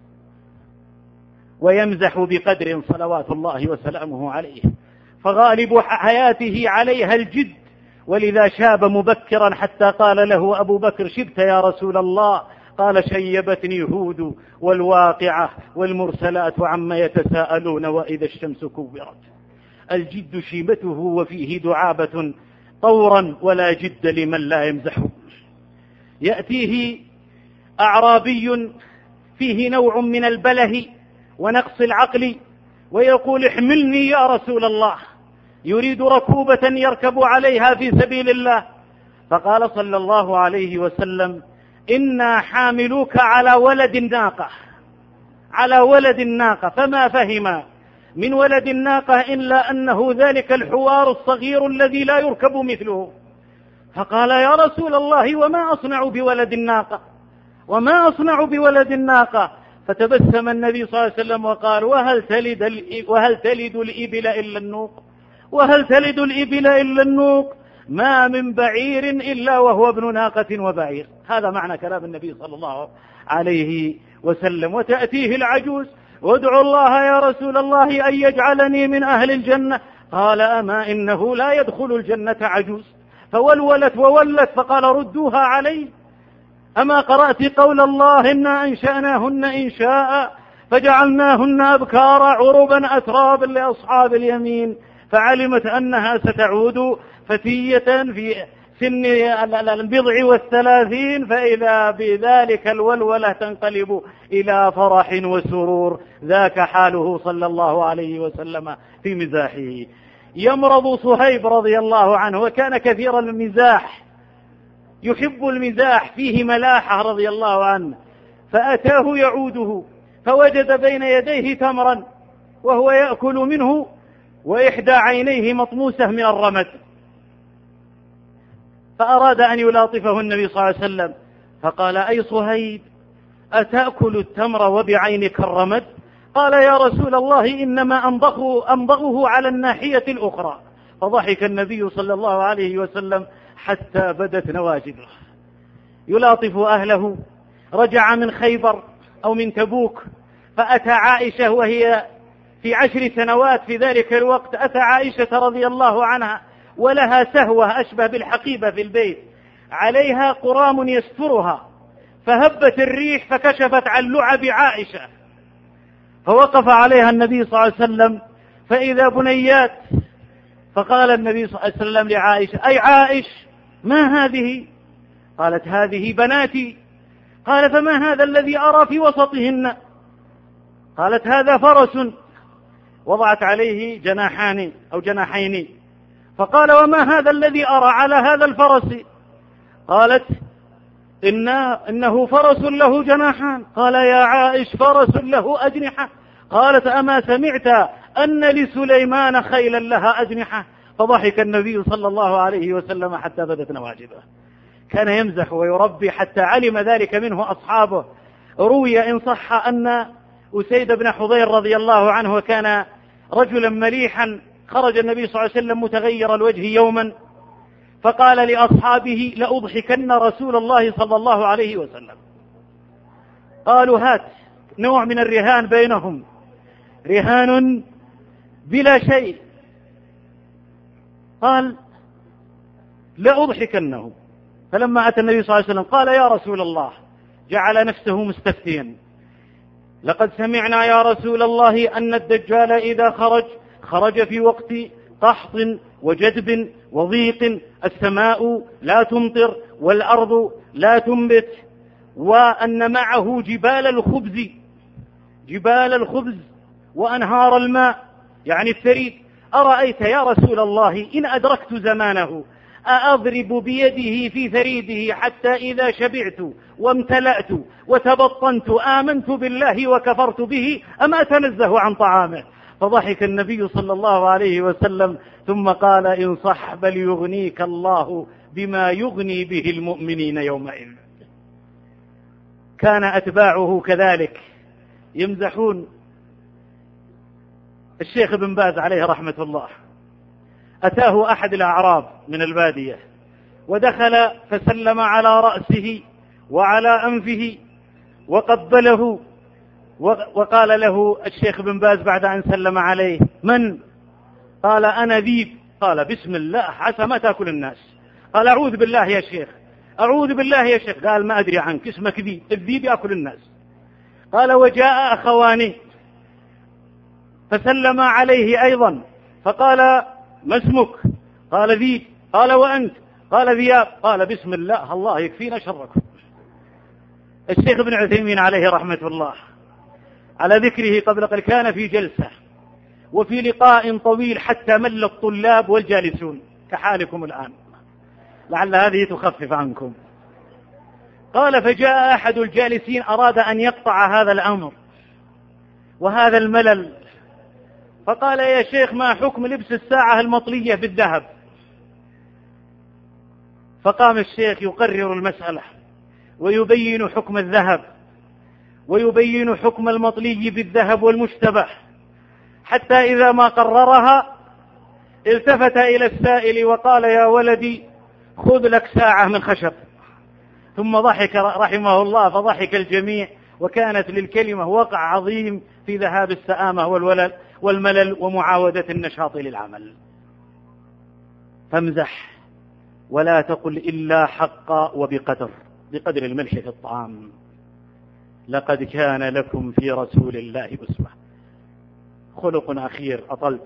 ويمزح بقدر صلوات الله وسلامه عليه، فغالب حياته عليها الجد، ولذا شاب مبكرا حتى قال له أبو بكر: شبت يا رسول الله؟ قال: شيبتني هود والواقعة والمرسلات عما يتساءلون وإذا الشمس كورت. الجد شيبته وفيه دعابة طورا، ولا جد لمن لا يمزحه. يأتيه أعرابي فيه نوع من البله ونقص العقل ويقول: احملني يا رسول الله، يريد ركوبة يركب عليها في سبيل الله. فقال صلى الله عليه وسلم: إنا حاملوك على ولد الناقة، على ولد الناقة. فما فهم من ولد الناقة إلا أنه ذلك الحوار الصغير الذي لا يركب مثله. فقال: يا رسول الله، وما أصنع بولد الناقة؟ وما أصنع بولد الناقة؟ فتبسم النبي صلى الله عليه وسلم وقال: وهل تلد الإبل إلا النوق؟ وهل تلد الإبل إلا النوق؟ ما من بعير إلا وهو ابن ناقة وبعير. هذا معنى كلام النبي صلى الله عليه وسلم. وتأتيه العجوز: وادعوا الله يا رسول الله أن يجعلني من أهل الجنة. قال: أما إنه لا يدخل الجنة عجوز. فولولت وولت، فقال: ردوها علي. أما قرأت قول الله: إنا أنشأناهن إنشاء فجعلناهن أبكارا عربا أترابا لأصحاب اليمين. فعلمت أنها ستعود فتية في سن البضع والثلاثين، فإذا بذلك الولولة تنقلب إلى فرح وسرور. ذاك حاله صلى الله عليه وسلم في مزاحه. يمرض صهيب رضي الله عنه، وكان كثير المزاح، يحب المزاح، فيه ملاحة رضي الله عنه. فأتاه يعوده فوجد بين يديه تمرا وهو يأكل منه، وإحدى عينيه مطموسة من الرمد. فأراد أن يلاطفه النبي صلى الله عليه وسلم، فقال: أي صهيب، أتأكل التمر وبعينك الرمد؟ قال: يا رسول الله، إنما أمضغه على الناحية الأخرى. فضحك النبي صلى الله عليه وسلم حتى بدت نواجذه. يلاطف أهله. رجع من خيبر أو من تبوك، فأتى عائشة وهي في 10 سنوات في ذلك الوقت. أتى عائشة رضي الله عنها ولها سهوة أشبه بالحقيبة في البيت، عليها قرام يسترها، فهبت الريح فكشفت عن لعب عائشة، فوقف عليها النبي صلى الله عليه وسلم فإذا بنيات. فقال النبي صلى الله عليه وسلم لعائشة: أي عائش، ما هذه؟ قالت: هذه بناتي. قال: فما هذا الذي أرى في وسطهن؟ قالت: هذا فرس. وضعت عليه جناحان أو جناحين. فقال: وما هذا الذي أرى على هذا الفرس؟ قالت: إنه فرس له جناحان. قال: يا عائش، فرس له أجنحة. قالت: أما سمعت أن لسليمان خيلا لها أجنحة؟ فضحك النبي صلى الله عليه وسلم حتى بدت نواجذه. كان يمزح ويربي حتى علم ذلك منه أصحابه. روي إن صح أن أسيد بن حضير رضي الله عنه كان رجلا مليحا. خرج النبي صلى الله عليه وسلم متغير الوجه يوما، فقال لأصحابه: لأضحكن رسول الله صلى الله عليه وسلم. قالوا: هات. نوع من الرهان بينهم، رهان بلا شيء. قال: لأضحكنه. فلما أتى النبي صلى الله عليه وسلم قال: يا رسول الله، جعل نفسه مستفتيا: لقد سمعنا يا رسول الله أن الدجال إذا خرج في وقت قحط وجدب وضيق، السماء لا تمطر والأرض لا تنبت، وأن معه جبال الخبز وأنهار الماء، يعني الثريد. أرأيت يا رسول الله إن أدركت زمانه أأضرب بيده في ثريده حتى إذا شبعت وامتلأت وتبطنت آمنت بالله وكفرت به، أم أتنزه عن طعامه؟ فضحك النبي صلى الله عليه وسلم ثم قال: إن صح بل يغنيك الله بما يغني به المؤمنين يومئذ. كان أتباعه كذلك يمزحون. الشيخ ابن باز عليه رحمة الله أتاه أحد الأعراب من البادية ودخل فسلم على رأسه وعلى أنفه وقبله، وقال له الشيخ ابن باز بعد أن سلم عليه: من؟ قال: أنا ذيب. قال: بسم الله، عسى ما تأكل الناس. قال: أعوذ بالله يا شيخ، أعوذ بالله يا شيخ. قال: ما أدري عنك، اسمك ذيب، الذيب يأكل الناس. قال: وجاء أخواني فسلم عليه أيضا، فقال: ما اسمك؟ قال: ذيب. قال: وأنت؟ قال: ذياب. قال: بسم الله، الله يكفينا شركم. الشيخ ابن عثيمين عليه رحمة الله على ذكره قبل قليل كان في جلسة وفي لقاء طويل حتى مل الطلاب والجالسون كحالكم الآن. لعل هذه تخفف عنكم. قال: فجاء أحد الجالسين أراد أن يقطع هذا الأمر وهذا الملل، فقال: يا شيخ، ما حكم لبس الساعة المطلية بالذهب؟ فقام الشيخ يقرر المسألة ويبين حكم الذهب ويبين حكم المطلي بالذهب والمشتبه، حتى إذا ما قررها التفت إلى السائل وقال: يا ولدي، خذ لك ساعة من خشب. ثم ضحك رحمه الله، فضحك الجميع، وكانت للكلمة وقع عظيم في ذهاب السآمة والملل ومعاودة النشاط للعمل. فامزح ولا تقل إلا حقا بقدر الملح في الطعام. لقد كان لكم في رسول الله أسوة. خلق أخير أطلت: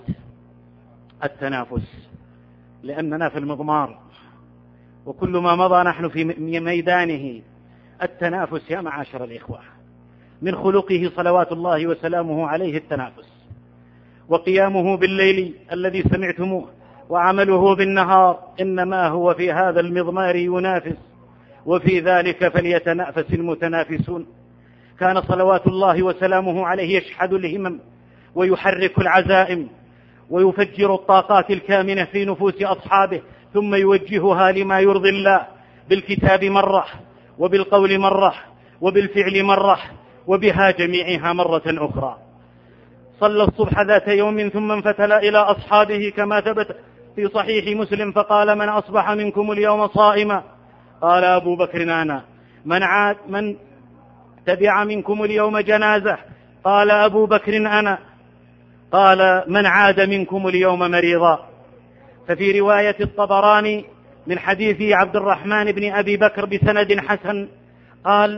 التنافس، لأننا في المضمار، وكل ما مضى نحن في ميدانه. التنافس يا معاشر الإخوة، من خلقه صلوات الله وسلامه عليه التنافس، وقيامه بالليل الذي سمعتموه، وعمله بالنهار، إنما هو في هذا المضمار ينافس، وفي ذلك فليتنافس المتنافسون. كان صلوات الله وسلامه عليه يشحذ الهمم ويحرك العزائم ويفجر الطاقات الكامنة في نفوس أصحابه، ثم يوجهها لما يرضي الله بالكتاب مرة، وبالقول مرة، وبالفعل مرة، وبها جميعها مرة أخرى. صلى الصبح ذات يوم ثم انفتل إلى أصحابه كما ثبت في صحيح مسلم، فقال: من أصبح منكم اليوم صائما؟ قال أبو بكر: أنا. من تبع منكم اليوم جنازة؟ قال أبو بكر: أنا. قال: من عاد منكم اليوم مريضا؟ ففي رواية الطبراني من حديث عبد الرحمن بن أبي بكر بسند حسن قال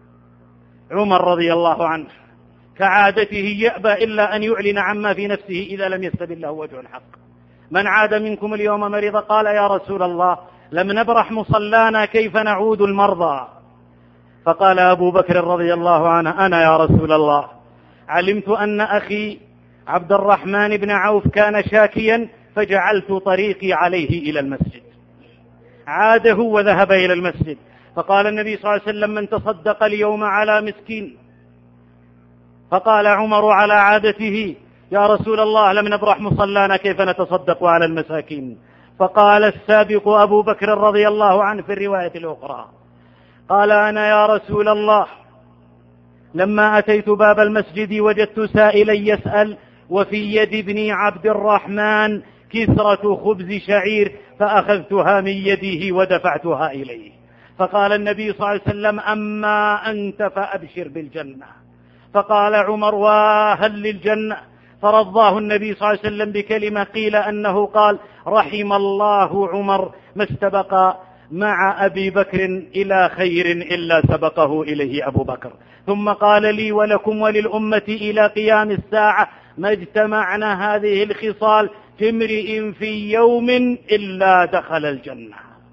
عمر رضي الله عنه: كعادته يأبى إلا أن يعلن عما في نفسه إذا لم يستبن له وجه الحق. من عاد منكم اليوم مريضا؟ قال: يا رسول الله، لم نبرح مصلانا، كيف نعود المرضى؟ فقال أبو بكر رضي الله عنه: أنا يا رسول الله، علمت أن أخي عبد الرحمن بن عوف كان شاكيا فجعلت طريقي عليه إلى المسجد. عاده وذهب إلى المسجد، فقال النبي صلى الله عليه وسلم: من تصدق اليوم على مسكين؟ فقال عمر على عادته: يا رسول الله، لم نبرح مصلانا، كيف نتصدق على المساكين؟ فقال السابق أبو بكر رضي الله عنه في الرواية الأخرى، قال: أنا يا رسول الله، لما أتيت باب المسجد وجدت سائلا يسأل، وفي يد ابن عبد الرحمن كسرة خبز شعير، فأخذتها من يده ودفعتها إليه. فقال النبي صلى الله عليه وسلم: أما أنت فأبشر بالجنة. فقال عمر: وهل للجنة؟ فرضاه النبي صلى الله عليه وسلم بكلمة قيل أنه قال: رحم الله عمر ما استبق مع أبي بكر إلى خير إلا سبقه إليه أبو بكر. ثم قال: لي ولكم وللأمة إلى قيام الساعة ما اجتمعنا هذه الخصال في امرئ في يوم إلا دخل الجنة.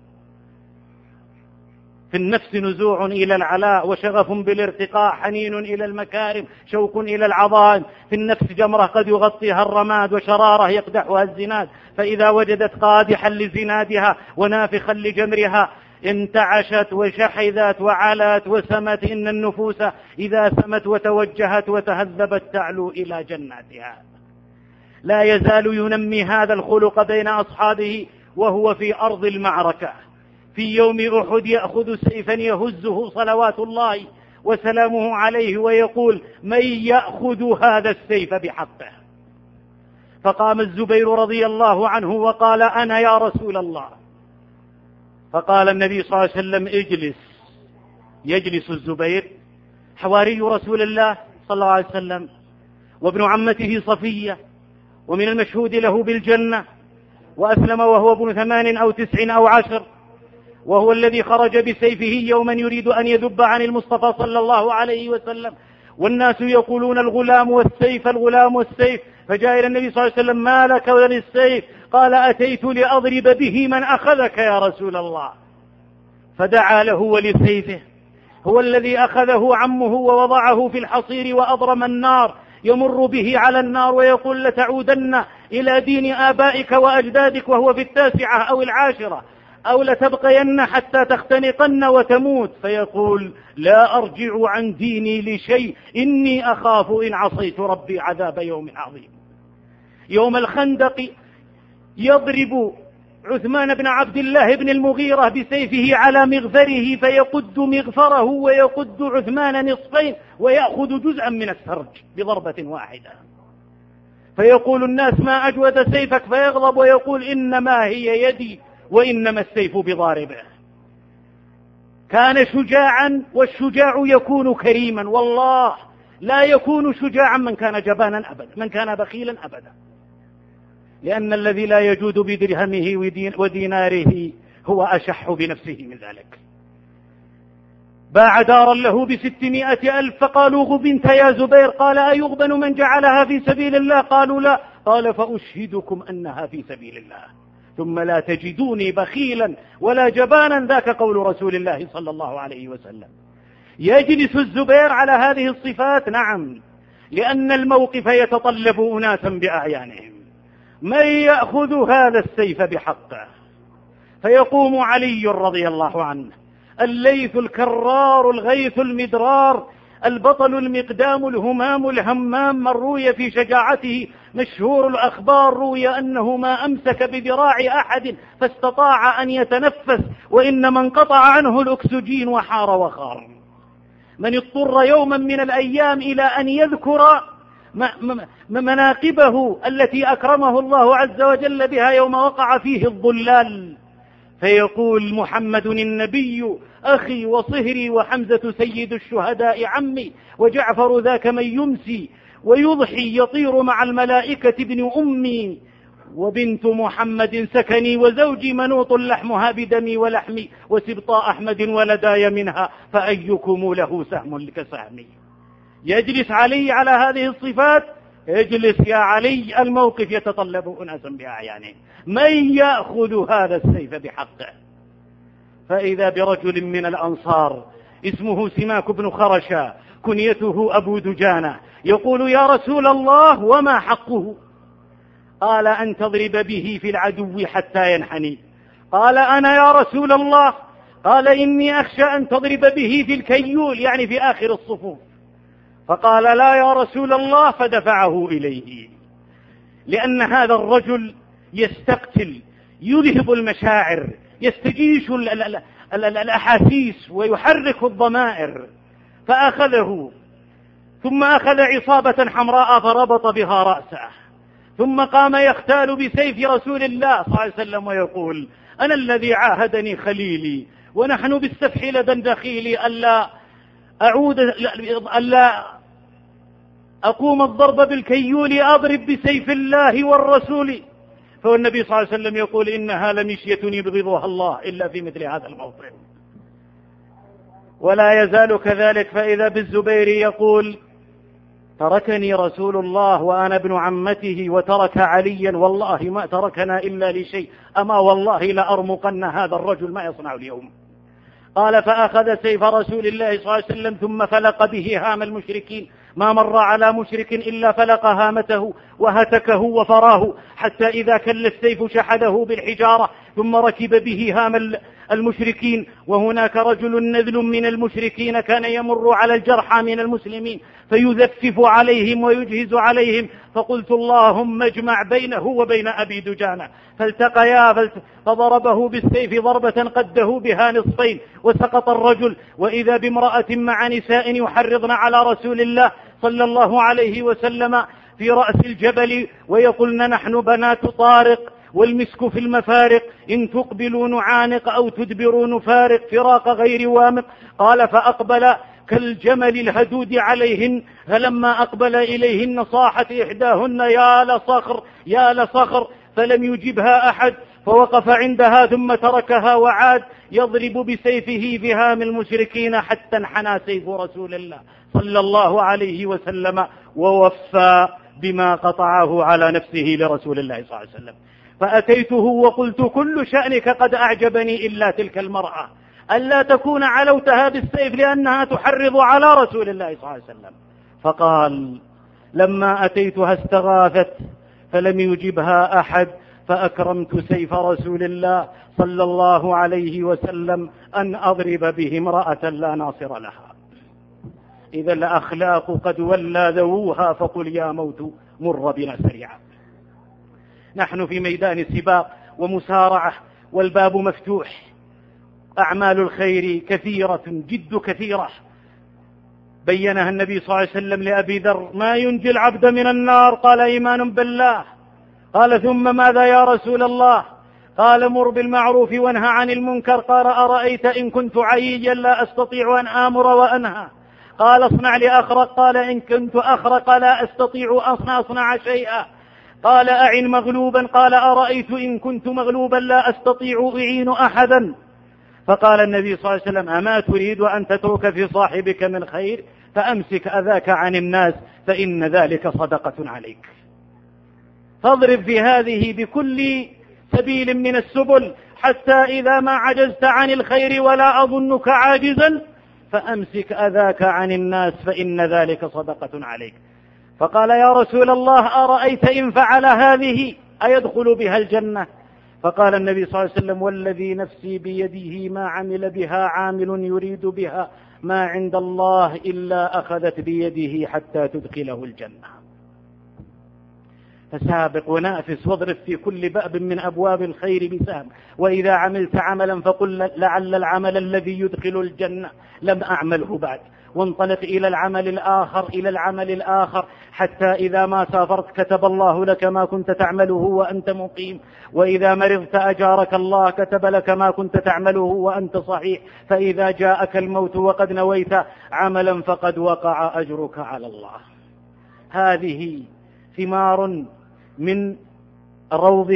في النفس نزوع إلى العلاء وشغف بالارتقاء، حنين إلى المكارم، شوق إلى العظائم. في النفس جمرة قد يغطيها الرماد، وشرارة يقدحها الزناد، فإذا وجدت قادحا لزنادها ونافخا لجمرها انتعشت وشحذت وعلت وسمت. إن النفوس إذا سمت وتوجهت وتهذبت تعلو إلى جناتها. لا يزال ينمي هذا الخلق بين أصحابه وهو في أرض المعركة. في يوم أحد يأخذ سيفا يهزه صلوات الله وسلامه عليه ويقول: من يأخذ هذا السيف بحقه؟ فقام الزبير رضي الله عنه وقال: أنا يا رسول الله. فقال النبي صلى الله عليه وسلم: اجلس. يجلس الزبير حواري رسول الله صلى الله عليه وسلم، وابن عمته صفية، ومن المشهود له بالجنة، وأسلم وهو ابن 8 أو 9 أو 10، وهو الذي خرج بسيفه يوما يريد أن يذب عن المصطفى صلى الله عليه وسلم، والناس يقولون: الغلام والسيف، الغلام والسيف. فجاء إلى النبي صلى الله عليه وسلم: ما لك وللسيف؟ قال: أتيت لأضرب به من أخذك يا رسول الله. فدعا له ولسيفه، هو الذي أخذه عمه ووضعه في الحصير وأضرم النار، يمر به على النار ويقول: لتعودن إلى دين آبائك وأجدادك، وهو في 9 أو 10. أو لتبقين حتى تختنقن وتموت، فيقول لا أرجع عن ديني لشيء إني أخاف إن عصيت ربي عذاب يوم عظيم. يوم الخندق يضرب عثمان بن عبد الله بن المغيرة بسيفه على مغفره، فيقد مغفره ويقد عثمان نصفين ويأخذ جزءا من السرج بضربة واحدة، فيقول الناس ما أجود سيفك، فيغضب ويقول إنما هي يدي وإنما السيف بضاربه. كان شجاعا، والشجاع يكون كريما، والله لا يكون شجاعا من كان جبانا أبدا، من كان بخيلا أبدا، لأن الذي لا يجود بدرهمه وديناره هو أشح بنفسه من ذلك. باع دارا له ب600,000 فقالوا غبنت يا زبير، قال أيغبن من جعلها في سبيل الله؟ قالوا لا، قال فأشهدكم أنها في سبيل الله، ثم لا تجدوني بخيلا ولا جبانا، ذاك قول رسول الله صلى الله عليه وسلم. يجلس الزبير على هذه الصفات؟ نعم، لأن الموقف يتطلب أناسا بأعيانهم. من يأخذ هذا السيف بحقه؟ فيقوم علي رضي الله عنه، الليث الكرار الغيث المدرار، البطل المقدام الهمام الهمام، من روي في شجاعته مشهور الأخبار، روي أنه ما أمسك بذراع أحد فاستطاع أن يتنفس، وإنما انقطع عنه الأكسجين وحار وخار. من اضطر يوما من الأيام إلى أن يذكر مناقبه التي أكرمه الله عز وجل بها يوم وقع فيه الضلال، فيقول محمد النبي أخي وصهري، وحمزة سيد الشهداء عمي، وجعفر ذاك من يمسي ويضحي يطير مع الملائكة ابن أمي، وبنت محمد سكني، وزوجي منوط لحمها بدمي ولحمي، وسبطاء أحمد ولداي منها، فأيكم له سهم كسهمي. يجلس علي على هذه الصفات، اجلس يا علي، الموقف يتطلب أناسا بأعيانه. من يأخذ هذا السيف بحقه؟ فإذا برجل من الأنصار اسمه سماك بن خرشة كنيته أبو دجانة، يقول يا رسول الله وما حقه؟ قال أن تضرب به في العدو حتى ينحني. قال أنا يا رسول الله؟ قال إني أخشى أن تضرب به في الكيول، يعني في آخر الصفوف. فقال لا يا رسول الله، فدفعه إليه، لأن هذا الرجل يستقتل، يذهب المشاعر، يستجيش الأحاسيس ويحرك الضمائر. فأخذه، ثم أخذ عصابة حمراء فربط بها رأسه، ثم قام يختال بسيف رسول الله صلى الله عليه وسلم ويقول أنا الذي عاهدني خليلي، ونحن بالسفح لدى دخيلي ألا أقوم الضرب بالكيول، أضرب بسيف الله والرسول. فالنبي صلى الله عليه وسلم يقول إنها لمشية يبغضها الله إلا في مثل هذا الموطن. ولا يزال كذلك، فإذا بالزبير يقول تركني رسول الله وأنا ابن عمته، وترك عليا والله ما تركنا إلا لشيء، أما والله لأرمقن هذا الرجل ما يصنع اليوم. قال فأخذ سيف رسول الله صلى الله عليه وسلم ثم فلق به هام المشركين، ما مر على مشرك إلا فلق هامته وهتكه وفراه، حتى إذا كل السيف شحذه بالحجارة، ثم ركب به هام المشركين. وهناك رجل نذل من المشركين كان يمر على الجرحى من المسلمين فيذفف عليهم ويجهز عليهم، فقلت اللهم اجمع بينه وبين أبي دجانة، فالتقيا فضربه بالسيف ضربة قده بها نصفين وسقط الرجل. وإذا بامرأة مع نساء يحرضن على رسول الله صلى الله عليه وسلم في رأس الجبل، ويقولن نحن بنات طارق والمسك في المفارق، إن تقبلوا نعانق أو تدبروا نفارق، فراق غير وامق. قال فأقبل كالجمل الهدود عليهن، فلما أقبل إليهن صاحت إحداهن يا لصخر يا لصخر، فلم يجبها أحد، فوقف عندها ثم تركها وعاد يضرب بسيفه بهام المشركين حتى انحنى سيف رسول الله صلى الله عليه وسلم، ووفى بما قطعه على نفسه لرسول الله صلى الله عليه وسلم. فأتيته وقلت كل شأنك قد أعجبني إلا تلك المرأة، ألا تكون علوتها بالسيف لأنها تحرض على رسول الله صلى الله عليه وسلم. فقال لما أتيتها استغاثت فلم يجبها أحد، فأكرمت سيف رسول الله صلى الله عليه وسلم أن أضرب به امرأة لا ناصر لها. إذا الأخلاق قد ولى ذووها فقل يا موت مر بنا سريعا. نحن في ميدان سباق ومسارعة والباب مفتوح، أعمال الخير كثيرة جد كثيرة بينها النبي صلى الله عليه وسلم لأبي ذر: ما ينجي العبد من النار؟ قال: إيمان بالله. قال: ثم ماذا يا رسول الله؟ قال: مر بالمعروف وانهى عن المنكر. قال: أرأيت إن كنت عييا لا أستطيع أن آمر وأنهى؟ قال: اصنع لأخرق. قال: إن كنت أخرق لا أستطيع أن أصنع شيئا. قال: أعن مغلوبا. قال: أرأيت إن كنت مغلوبا لا أستطيع أعين أحدا. فقال النبي صلى الله عليه وسلم: أما تريد أن تترك في صاحبك من خير؟ فأمسك أذاك عن الناس فإن ذلك صدقة عليك. فاضرب في هذه بكل سبيل من السبل، حتى إذا ما عجزت عن الخير ولا أظنك عاجزا فأمسك أذاك عن الناس فإن ذلك صدقة عليك. فقال: يا رسول الله أرأيت إن فعل هذه أيدخل بها الجنة؟ فقال النبي صلى الله عليه وسلم: والذي نفسي بيده ما عمل بها عامل يريد بها ما عند الله إلا أخذت بيده حتى تدخله الجنة. فسابق ونافس واضرب في كل باب من أبواب الخير بسهم. وإذا عملت عملا فقل لعل العمل الذي يدخل الجنة لم أعمله بعد، وانطلق إلى العمل الآخر حتى إذا ما سافرت كتب الله لك ما كنت تعمله وأنت مقيم، وإذا مرضت أجارك الله كتب لك ما كنت تعمله وأنت صحيح، فإذا جاءك الموت وقد نويت عملا فقد وقع أجرك على الله. هذه ثمار من روض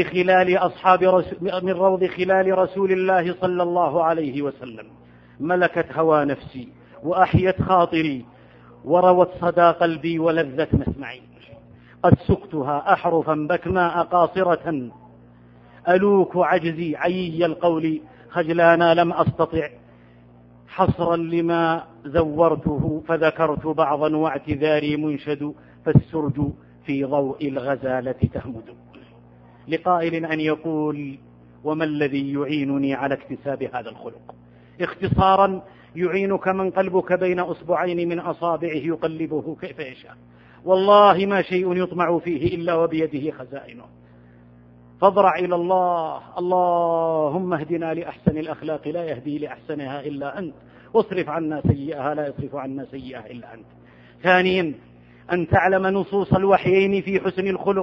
خلال رسول الله صلى الله عليه وسلم، ملكت هوى نفسي وأحيت خاطري وروت صدى قلبي ولذت مسمعي. قد سكتها أحرفا بكماء قاصرة ألوك عجزي عيي القول خجلانا لم أستطع حصرا لما زورته فذكرت بعضا واعتذاري منشد فالسرج في ضوء الغزالة تهمد. لقائل أن يقول: وما الذي يعينني على اكتساب هذا الخلق؟ اختصارا: يعينك من قلبك بين أصبعين من أصابعه يقلبه كيف يشاء، والله ما شيء يطمع فيه إلا وبيده خزائنه. فاضرع إلى الله: اللهم اهدنا لأحسن الأخلاق لا يهدي لأحسنها إلا أنت، واصرف عنا سيئها لا يصرف عنا سيئها إلا أنت. ثانيا: أن تعلم نصوص الوحيين في حسن الخلق.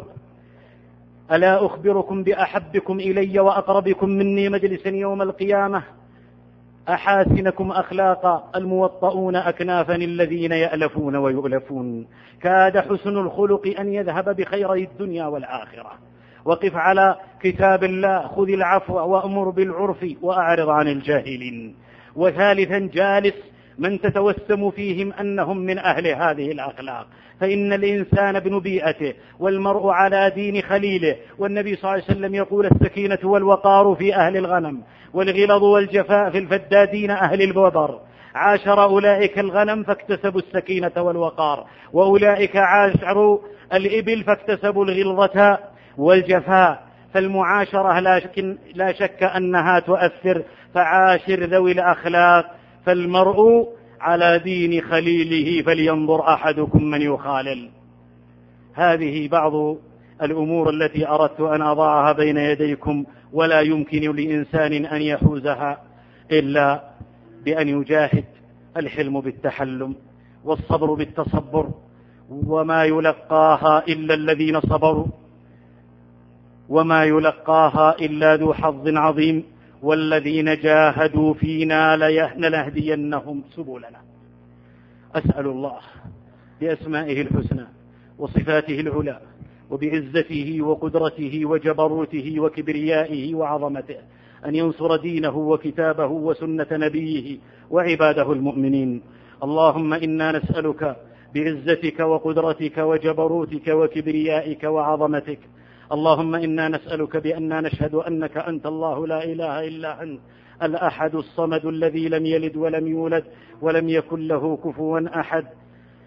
ألا أخبركم بأحبكم إلي وأقربكم مني مجلسا يوم القيامة؟ أحاسنكم أخلاقا الموطؤون أكنافا الذين يألفون ويؤلفون. كاد حسن الخلق أن يذهب بخيري الدنيا والآخرة. وقف على كتاب الله، خذ العفو وأمر بالعرف وأعرض عن الجاهلين. وثالثا: جالس من تتوسم فيهم أنهم من أهل هذه الأخلاق، فإن الإنسان ابن بيئته والمرء على دين خليله. والنبي صلى الله عليه وسلم يقول: السكينة والوقار في أهل الغنم، والغلظ والجفاء في الفدادين أهل الوبر. عاشر أولئك الغنم فاكتسبوا السكينة والوقار، وأولئك عاشروا الإبل فاكتسبوا الغلظة والجفاء. فالمعاشرة لا شك أنها تؤثر، فعاشر ذوي الأخلاق، فالمرء على دين خليله فلينظر أحدكم من يخالل. هذه بعض الأمور التي أردت أن أضعها بين يديكم، ولا يمكن لإنسان أن يحوزها إلا بأن يجاهد. الحلم بالتحلم، والصبر بالتصبر، وما يلقاها إلا الذين صبروا، وما يلقاها إلا ذو حظ عظيم. والذين جاهدوا فينا لنهدينهم سبلنا. أسأل الله بأسمائه الحسنى وصفاته العلى وبعزته وقدرته وجبروته وكبريائه وعظمته أن ينصر دينه وكتابه وسنة نبيه وعباده المؤمنين. اللهم إنا نسألك بعزتك وقدرتك وجبروتك وكبريائك وعظمتك. اللهم إنا نسألك بأننا نشهد أنك أنت الله لا إله إلا أنت الأحد الصمد الذي لم يلد ولم يولد ولم يكن له كفوا أحد.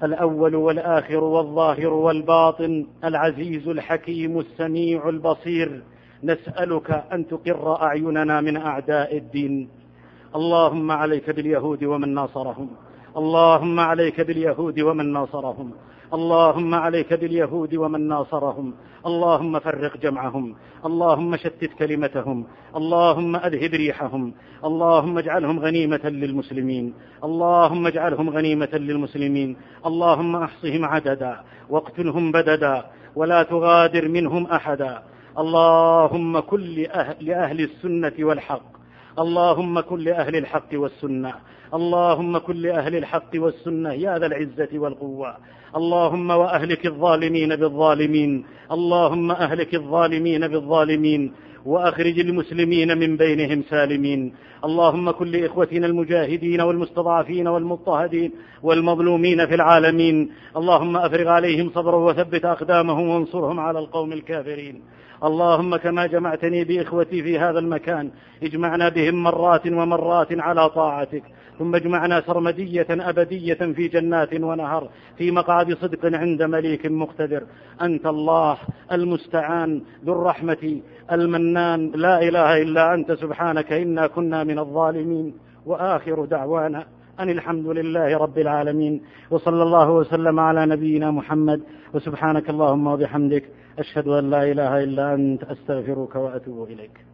الأول والآخر والظاهر والباطن، العزيز الحكيم السميع البصير، نسألك أن تقر أعيننا من أعداء الدين. اللهم عليك باليهود ومن ناصرهم، اللهم عليك باليهود ومن ناصرهم، اللهم عليك باليهود ومن ناصرهم، اللهم فرق جمعهم، اللهم شتت كلمتهم، اللهم أذهب ريحهم، اللهم اجعلهم غنيمة للمسلمين، اللهم اجعلهم غنيمة للمسلمين، اللهم احصهم عددا واقتلهم بددا ولا تغادر منهم أحدا. اللهم كن لأهل السنة والحق، اللهم كن لأهل الحق والسنة، اللهم كن لأهل الحق والسنة يا ذا العزة والقوة. اللهم وأهلك الظالمين بالظالمين، اللهم أهلك الظالمين بالظالمين وأخرج المسلمين من بينهم سالمين. اللهم كن لإخوتنا المجاهدين والمستضعفين والمضطهدين والمظلومين في العالمين، اللهم أفرغ عليهم صبرا وثبت أقدامهم وانصرهم على القوم الكافرين. اللهم كما جمعتني بإخوتي في هذا المكان اجمعنا بهم مرات ومرات على طاعتك، ثم اجمعنا سرمدية أبدية في جنات ونهر في مقعد صدق عند مليك مقتدر. أنت الله المستعان ذو الرحمة المنان، لا إله إلا أنت سبحانك إنا كنا من الظالمين. وآخر دعوانا أن الحمد لله رب العالمين، وصلى الله وسلم على نبينا محمد. وسبحانك اللهم وبحمدك أشهد أن لا إله إلا أنت أستغفرك وأتوب إليك.